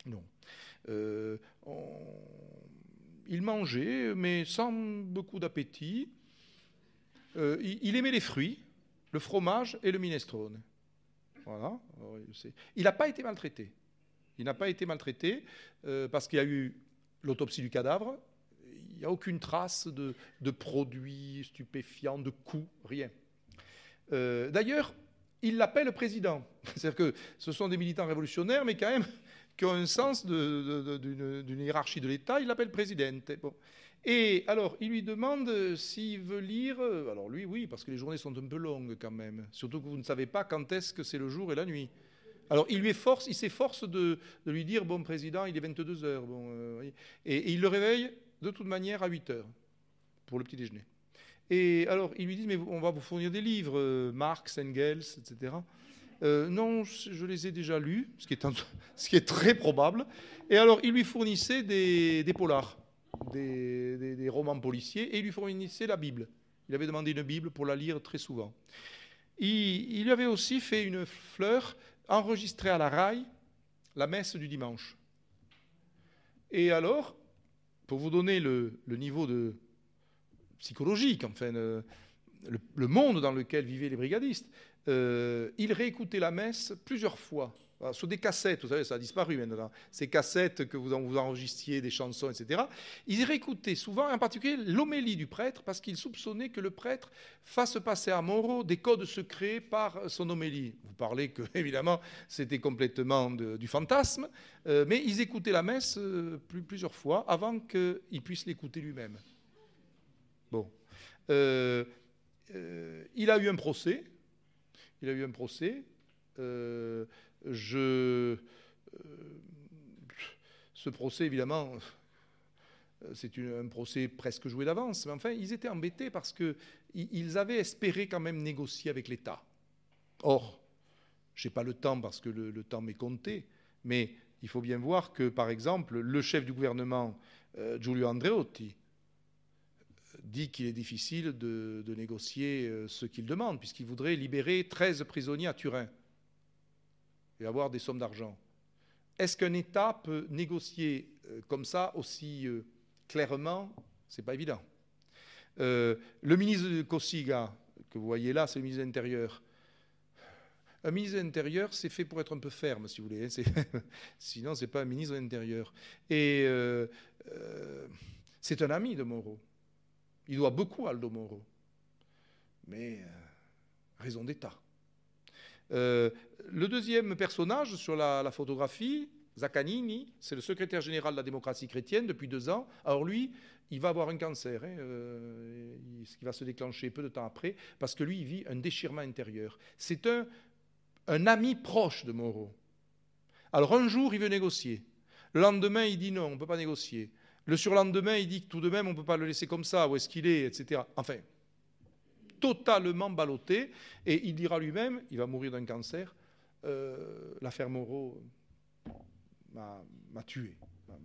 Non. Euh, on... Il mangeait, mais sans beaucoup d'appétit. Euh, il, il aimait les fruits, le fromage et le minestrone. Voilà. Il n'a pas été maltraité. Il n'a pas été maltraité euh, parce qu'il y a eu l'autopsie du cadavre. Il n'y a aucune trace de, de produits stupéfiants, de coups, rien. Euh, D'ailleurs, il l'appelle président. C'est-à-dire que ce sont des militants révolutionnaires, mais quand même qui ont un sens d'une hiérarchie de l'État. Il l'appelle présidente. Bon. Et alors, il lui demande s'il veut lire. Alors lui, oui, parce que les journées sont un peu longues quand même. Surtout que vous ne savez pas quand est-ce que c'est le jour et la nuit. Alors il lui efforce, il s'efforce de, de lui dire, bon président, il est vingt-deux heures. Bon, euh, et, et il le réveille de toute manière à huit heures pour le petit déjeuner. Et alors il lui dit, mais on va vous fournir des livres, euh, Marx, Engels, et cetera. Euh, non, je les ai déjà lus, ce qui est, un, ce qui est très probable. Et alors il lui fournissait des, des polars, des, des, des romans policiers, et il lui fournissait la Bible. Il avait demandé une Bible pour la lire très souvent. Il, il lui avait aussi fait une fleur enregistrée à la R A I, la messe du dimanche. Et alors, pour vous donner le, le niveau de psychologique, enfin, le, le, le monde dans lequel vivaient les brigadistes, euh, il réécoutait la messe plusieurs fois. Alors, sur des cassettes, vous savez, ça a disparu maintenant, ces cassettes que vous, vous enregistriez, des chansons, et cetera. Il réécoutait souvent, en particulier, l'homélie du prêtre, parce qu'il soupçonnait que le prêtre fasse passer à Moreau des codes secrets par son homélie. Vous parlez que, évidemment, c'était complètement de, du fantasme, euh, mais ils écoutaient la messe euh, plus, plusieurs fois avant qu'il puisse l'écouter lui-même. Bon. Euh, euh, il a eu un procès. Il a eu un procès. Euh, je, euh, ce procès, évidemment, c'est une, un procès presque joué d'avance. Mais enfin, ils étaient embêtés parce qu'ils avaient espéré quand même négocier avec l'État. Or, je n'ai pas le temps parce que le, le temps m'est compté, mais il faut bien voir que, par exemple, le chef du gouvernement, euh, Giulio Andreotti, dit qu'il est difficile de, de négocier ce qu'il demande, puisqu'il voudrait libérer treize prisonniers à Turin et avoir des sommes d'argent. Est-ce qu'un État peut négocier comme ça aussi euh, clairement? C'est pas évident. Euh, le ministre de Cossiga, que vous voyez là, c'est le ministre de l'Intérieur. Un ministre de l'Intérieur, c'est fait pour être un peu ferme, si vous voulez. Sinon, c'est pas un ministre de l'Intérieur. Et euh, euh, c'est un ami de Moreau. Il doit beaucoup à Aldo Moro. Mais euh, raison d'État. Euh, le deuxième personnage sur la, la photographie, Zaccanini, c'est le secrétaire général de la démocratie chrétienne depuis deux ans. Alors lui, il va avoir un cancer, hein, euh, ce qui va se déclencher peu de temps après, parce que lui, il vit un déchirement intérieur. C'est un, un ami proche de Moro. Alors un jour, il veut négocier. Le lendemain, il dit non, on ne peut pas négocier. Le surlendemain, il dit que tout de même, on ne peut pas le laisser comme ça, où est-ce qu'il est, et cetera. Enfin, totalement ballotté. Et il dira lui-même, il va mourir d'un cancer, euh, l'affaire Moreau m'a tué.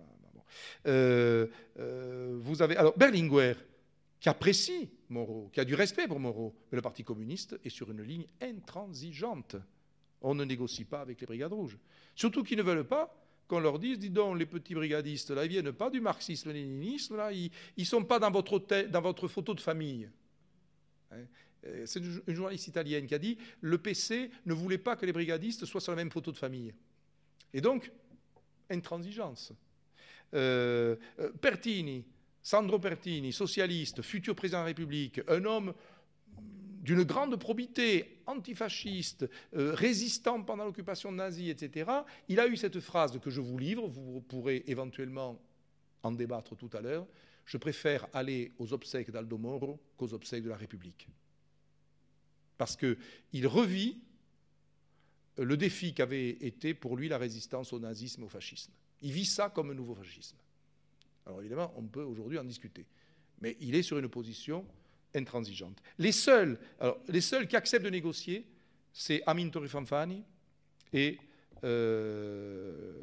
Euh, euh, vous avez alors Berlinguer, qui apprécie Moreau, qui a du respect pour Moreau, mais le Parti communiste est sur une ligne intransigeante. On ne négocie pas avec les Brigades rouges. Surtout qu'ils ne veulent pas qu'on leur dise, dis donc, les petits brigadistes, là, ils ne viennent pas du marxisme-léninisme, là, ils ne sont pas dans votre, hôtel, dans votre photo de famille. Hein, c'est une journaliste italienne qui a dit, le P C ne voulait pas que les brigadistes soient sur la même photo de famille. Et donc, intransigeance. Euh, Pertini, Sandro Pertini, socialiste, futur président de la République, un homme d'une grande probité, antifasciste, euh, résistant pendant l'occupation nazie, et cetera, il a eu cette phrase que je vous livre, vous pourrez éventuellement en débattre tout à l'heure, je préfère aller aux obsèques d'Aldo Moro qu'aux obsèques de la République. Parce qu'il revit le défi qu'avait été pour lui la résistance au nazisme et au fascisme. Il vit ça comme un nouveau fascisme. Alors évidemment, on peut aujourd'hui en discuter. Mais il est sur une position intransigeante. Les seuls, alors, les seuls qui acceptent de négocier, c'est Amintore Fanfani et euh,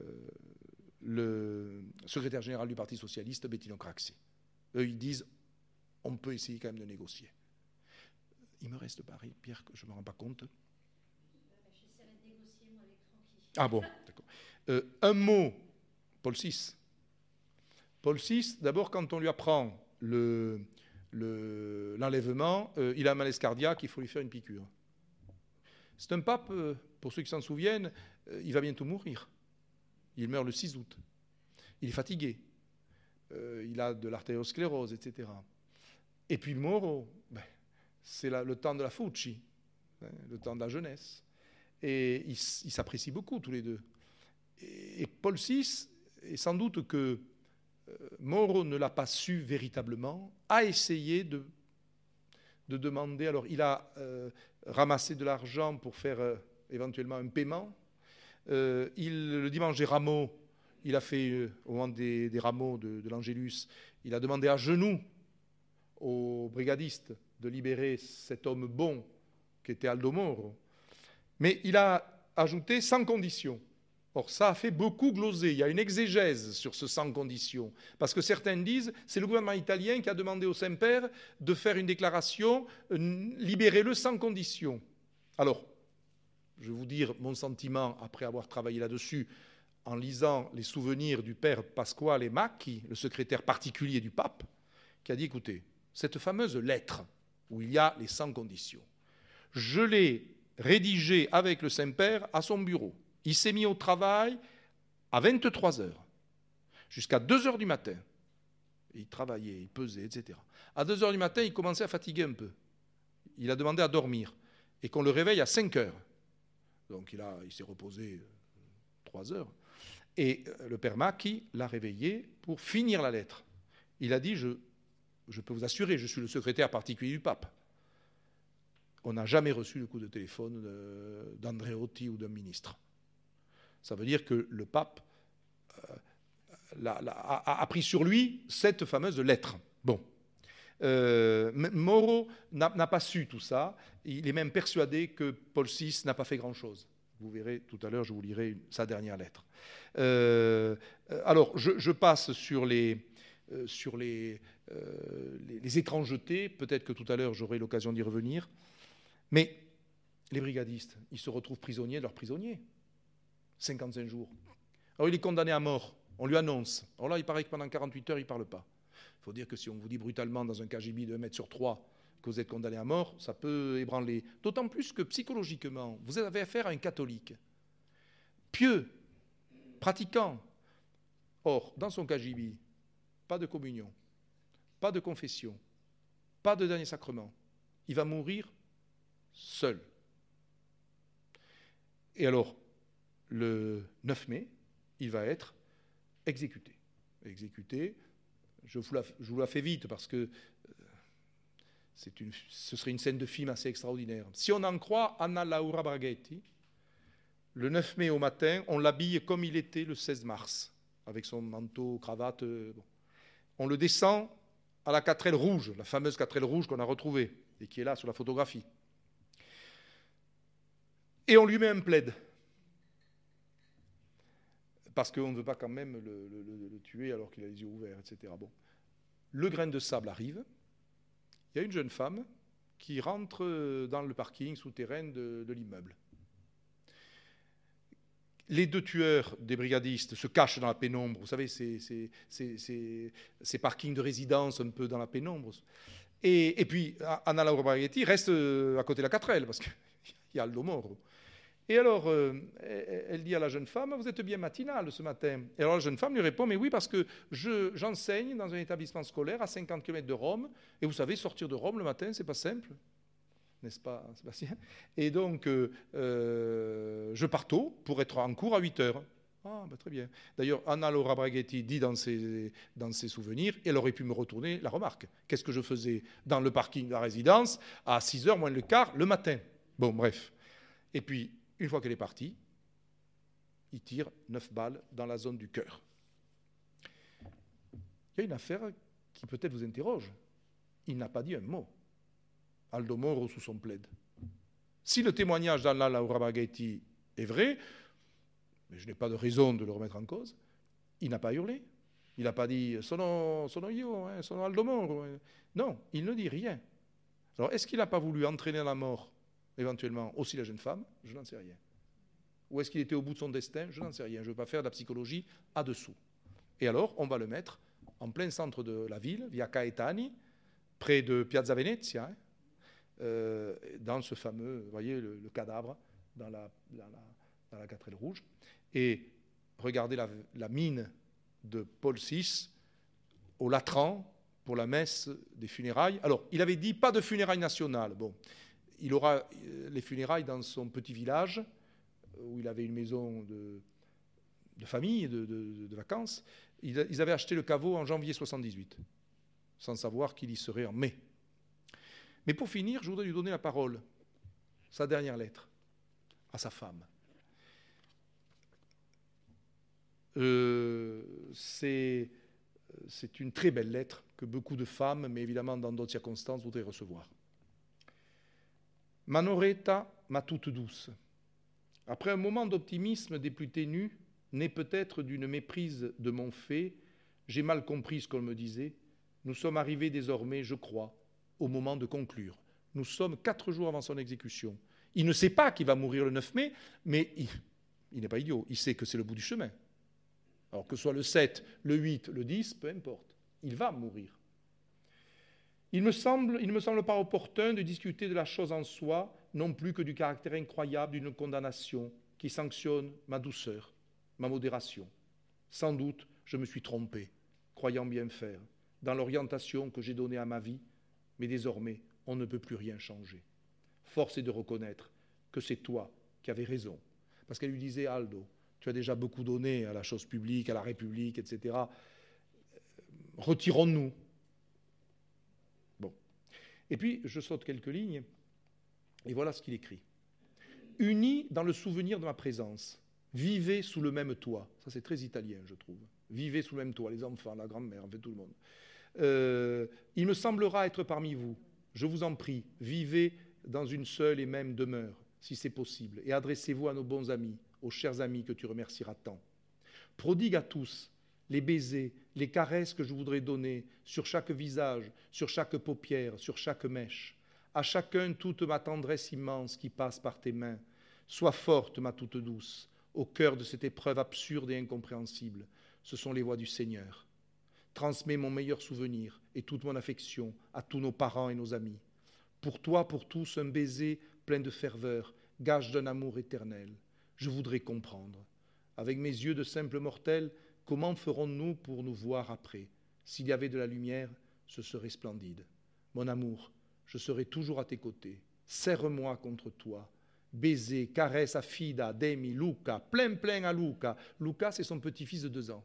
le secrétaire général du Parti socialiste, Bettino Craxi. Eux, ils disent, on peut essayer quand même de négocier. Il me reste Paris, Pierre, que je ne me rends pas compte. Ah bon, d'accord. Euh, un mot Paul six. Paul six, d'abord, quand on lui apprend le, le, l'enlèvement, euh, il a un malaise cardiaque, il faut lui faire une piqûre. C'est un pape, euh, pour ceux qui s'en souviennent, euh, il va bientôt mourir. Il meurt le six août. Il est fatigué. Euh, il a de l'artériosclérose, et cetera. Et puis Moro, ben, c'est la, le temps de la Fucci, hein, le temps de la jeunesse. Et ils, ils s'apprécient beaucoup, tous les deux. Et, et Paul six, et sans doute que euh, Moro ne l'a pas su véritablement, a essayé de, de demander. Alors, il a euh, ramassé de l'argent pour faire euh, éventuellement un paiement. Euh, il, le dimanche des rameaux, il a fait, euh, au moment des, des rameaux de, de l'Angélus, il a demandé à genoux aux brigadistes de libérer cet homme bon qui était Aldo Moro. Mais il a ajouté sans condition. Or, ça a fait beaucoup gloser. Il y a une exégèse sur ce sans condition. Parce que certains disent c'est le gouvernement italien qui a demandé au Saint-Père de faire une déclaration, euh, libérez-le sans condition. Alors, je vais vous dire mon sentiment après avoir travaillé là-dessus en lisant les souvenirs du père Pasquale Macchi, le secrétaire particulier du pape, qui a dit, écoutez, cette fameuse lettre où il y a les sans conditions, je l'ai rédigée avec le Saint-Père à son bureau. Il s'est mis au travail à vingt-trois heures, jusqu'à deux heures du matin. Il travaillait, il pesait, et cetera. À deux heures du matin, il commençait à fatiguer un peu. Il a demandé à dormir et qu'on le réveille à cinq heures. Donc il, a, il s'est reposé trois heures. Et le père Macchi l'a réveillé pour finir la lettre. Il a dit, je, je peux vous assurer, je suis le secrétaire particulier du pape. On n'a jamais reçu le coup de téléphone d'Andreotti ou d'un ministre. Ça veut dire que le pape euh, la, la, a, a pris sur lui cette fameuse lettre. Bon. Euh, Moro n'a, n'a pas su tout ça. Il est même persuadé que Paul six n'a pas fait grand-chose. Vous verrez tout à l'heure, je vous lirai une, sa dernière lettre. Euh, alors, je, je passe sur les, euh, sur les, euh, les, les étrangetés. Peut-être que tout à l'heure, j'aurai l'occasion d'y revenir. Mais les brigadistes, ils se retrouvent prisonniers de leurs prisonniers. cinquante-cinq jours. Alors, il est condamné à mort. On lui annonce. Alors là, il paraît que pendant quarante-huit heures, il ne parle pas. Il faut dire que si on vous dit brutalement dans un K G B de un mètre sur trois que vous êtes condamné à mort, ça peut ébranler. D'autant plus que psychologiquement, vous avez affaire à un catholique pieux, pratiquant. Or, dans son K G B, pas de communion, pas de confession, pas de dernier sacrement. Il va mourir seul. Et alors, le neuf mai, il va être exécuté. Exécuté, je vous la, je vous la fais vite parce que euh, c'est une, ce serait une scène de film assez extraordinaire. Si on en croit Anna Laura Braghetti, le neuf mai au matin, on l'habille comme il était le seize mars, avec son manteau, cravate. Euh, bon. On le descend à la quatrelle rouge, la fameuse quatrelle rouge qu'on a retrouvée et qui est là sur la photographie. Et on lui met un plaid. Parce qu'on ne veut pas quand même le, le, le, le tuer alors qu'il a les yeux ouverts, et cetera. Bon. Le grain de sable arrive. Il y a une jeune femme qui rentre dans le parking souterrain de, de l'immeuble. Les deux tueurs des brigadistes se cachent dans la pénombre. Vous savez, ces, ces, ces, ces, ces parkings de résidence un peu dans la pénombre. Et, et puis, Anna Laura Braghetti reste à côté de la quatrelle, parce qu'il y a Aldo Moro. Et alors, euh, elle dit à la jeune femme, vous êtes bien matinale ce matin. Et alors la jeune femme lui répond, mais oui, parce que je, j'enseigne dans un établissement scolaire à cinquante kilomètres de Rome. Et vous savez, sortir de Rome le matin, c'est pas simple. N'est-ce pas, Sébastien? Et donc, euh, euh, je pars tôt pour être en cours à huit heures. Ah, ben très bien. D'ailleurs, Anna Laura Braghetti dit dans ses, dans ses souvenirs, elle aurait pu me retourner la remarque. Qu'est-ce que je faisais dans le parking de la résidence à six heures moins le quart le matin? Bon, bref. Et puis, une fois qu'elle est partie, il tire neuf balles dans la zone du cœur. Il y a une affaire qui peut-être vous interroge. Il n'a pas dit un mot. Aldo Moro sous son plaid. Si le témoignage d'Anna Laura Braghetti est vrai, mais je n'ai pas de raison de le remettre en cause, il n'a pas hurlé. Il n'a pas dit « sono, sono io, hein, sono Aldo Moro ». Non, il ne dit rien. Alors, est-ce qu'il n'a pas voulu entraîner à la mort éventuellement aussi la jeune femme? Je n'en sais rien. Ou est-ce qu'il était au bout de son destin? Je n'en sais rien. Je ne veux pas faire de la psychologie à dessous. Et alors, on va le mettre en plein centre de la ville, via Caetani, près de Piazza Venezia, hein, euh, dans ce fameux, vous voyez, le, le cadavre dans la, dans, la, dans la quatrelle rouge. Et regardez la, la mine de Paul six au Latran pour la messe des funérailles. Alors, il avait dit pas de funérailles nationales. Bon, il aura les funérailles dans son petit village où il avait une maison de, de famille, de, de, de vacances. Ils avaient acheté le caveau en janvier soixante-dix-huit, sans savoir qu'il y serait en mai. Mais pour finir, je voudrais lui donner la parole, sa dernière lettre, à sa femme. Euh, c'est, c'est une très belle lettre que beaucoup de femmes, mais évidemment dans d'autres circonstances, voudraient recevoir. Manoretta, ma toute douce, après un moment d'optimisme des plus ténus, né peut-être d'une méprise de mon fait, j'ai mal compris ce qu'on me disait, nous sommes arrivés désormais, je crois, au moment de conclure. Nous sommes quatre jours avant son exécution. Il ne sait pas qu'il va mourir le neuf mai, mais il, il n'est pas idiot, il sait que c'est le bout du chemin. Alors que ce soit le sept, le huit, le dix, peu importe, il va mourir. Il me semble, il ne me semble pas opportun de discuter de la chose en soi, non plus que du caractère incroyable d'une condamnation qui sanctionne ma douceur, ma modération. Sans doute, je me suis trompé, croyant bien faire, dans l'orientation que j'ai donnée à ma vie, mais désormais, on ne peut plus rien changer. Force est de reconnaître que c'est toi qui avais raison. Parce qu'elle lui disait, Aldo, tu as déjà beaucoup donné à la chose publique, à la République, et cetera. Retirons-nous. Bon. Et puis, je saute quelques lignes, et voilà ce qu'il écrit. Unis dans le souvenir de ma présence, vivez sous le même toit. Ça, c'est très italien, je trouve. Vivez sous le même toit, les enfants, la grand-mère, en fait, tout le monde. Euh, il me semblera être parmi vous. Je vous en prie, vivez dans une seule et même demeure, si c'est possible, et adressez-vous à nos bons amis, aux chers amis que tu remercieras tant. Prodigue à tous les baisers, les caresses que je voudrais donner sur chaque visage, sur chaque paupière, sur chaque mèche. À chacun toute ma tendresse immense qui passe par tes mains. Sois forte, ma toute douce, au cœur de cette épreuve absurde et incompréhensible. Ce sont les voix du Seigneur. Transmets mon meilleur souvenir et toute mon affection à tous nos parents et nos amis. Pour toi, pour tous, un baiser plein de ferveur, gage d'un amour éternel. Je voudrais comprendre. Avec mes yeux de simple mortel, comment ferons-nous pour nous voir après? S'il y avait de la lumière, ce serait splendide. Mon amour, je serai toujours à tes côtés. Serre-moi contre toi. Baiser, caresse à Fida, Demi, Luca, plein plein à Luca. Luca, c'est son petit-fils de deux ans.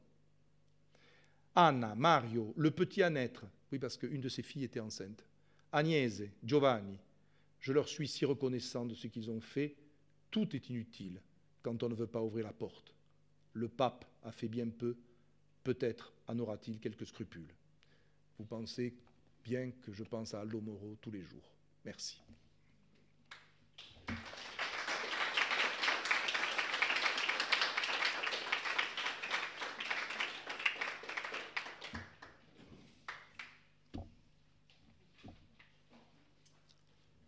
Anna, Mario, le petit à naître. Oui, parce qu'une de ses filles était enceinte. Agnese, Giovanni. Je leur suis si reconnaissant de ce qu'ils ont fait. Tout est inutile quand on ne veut pas ouvrir la porte. Le pape a fait bien peu. Peut-être en aura-t-il quelques scrupules. Vous pensez bien que je pense à Aldo Moro tous les jours. Merci.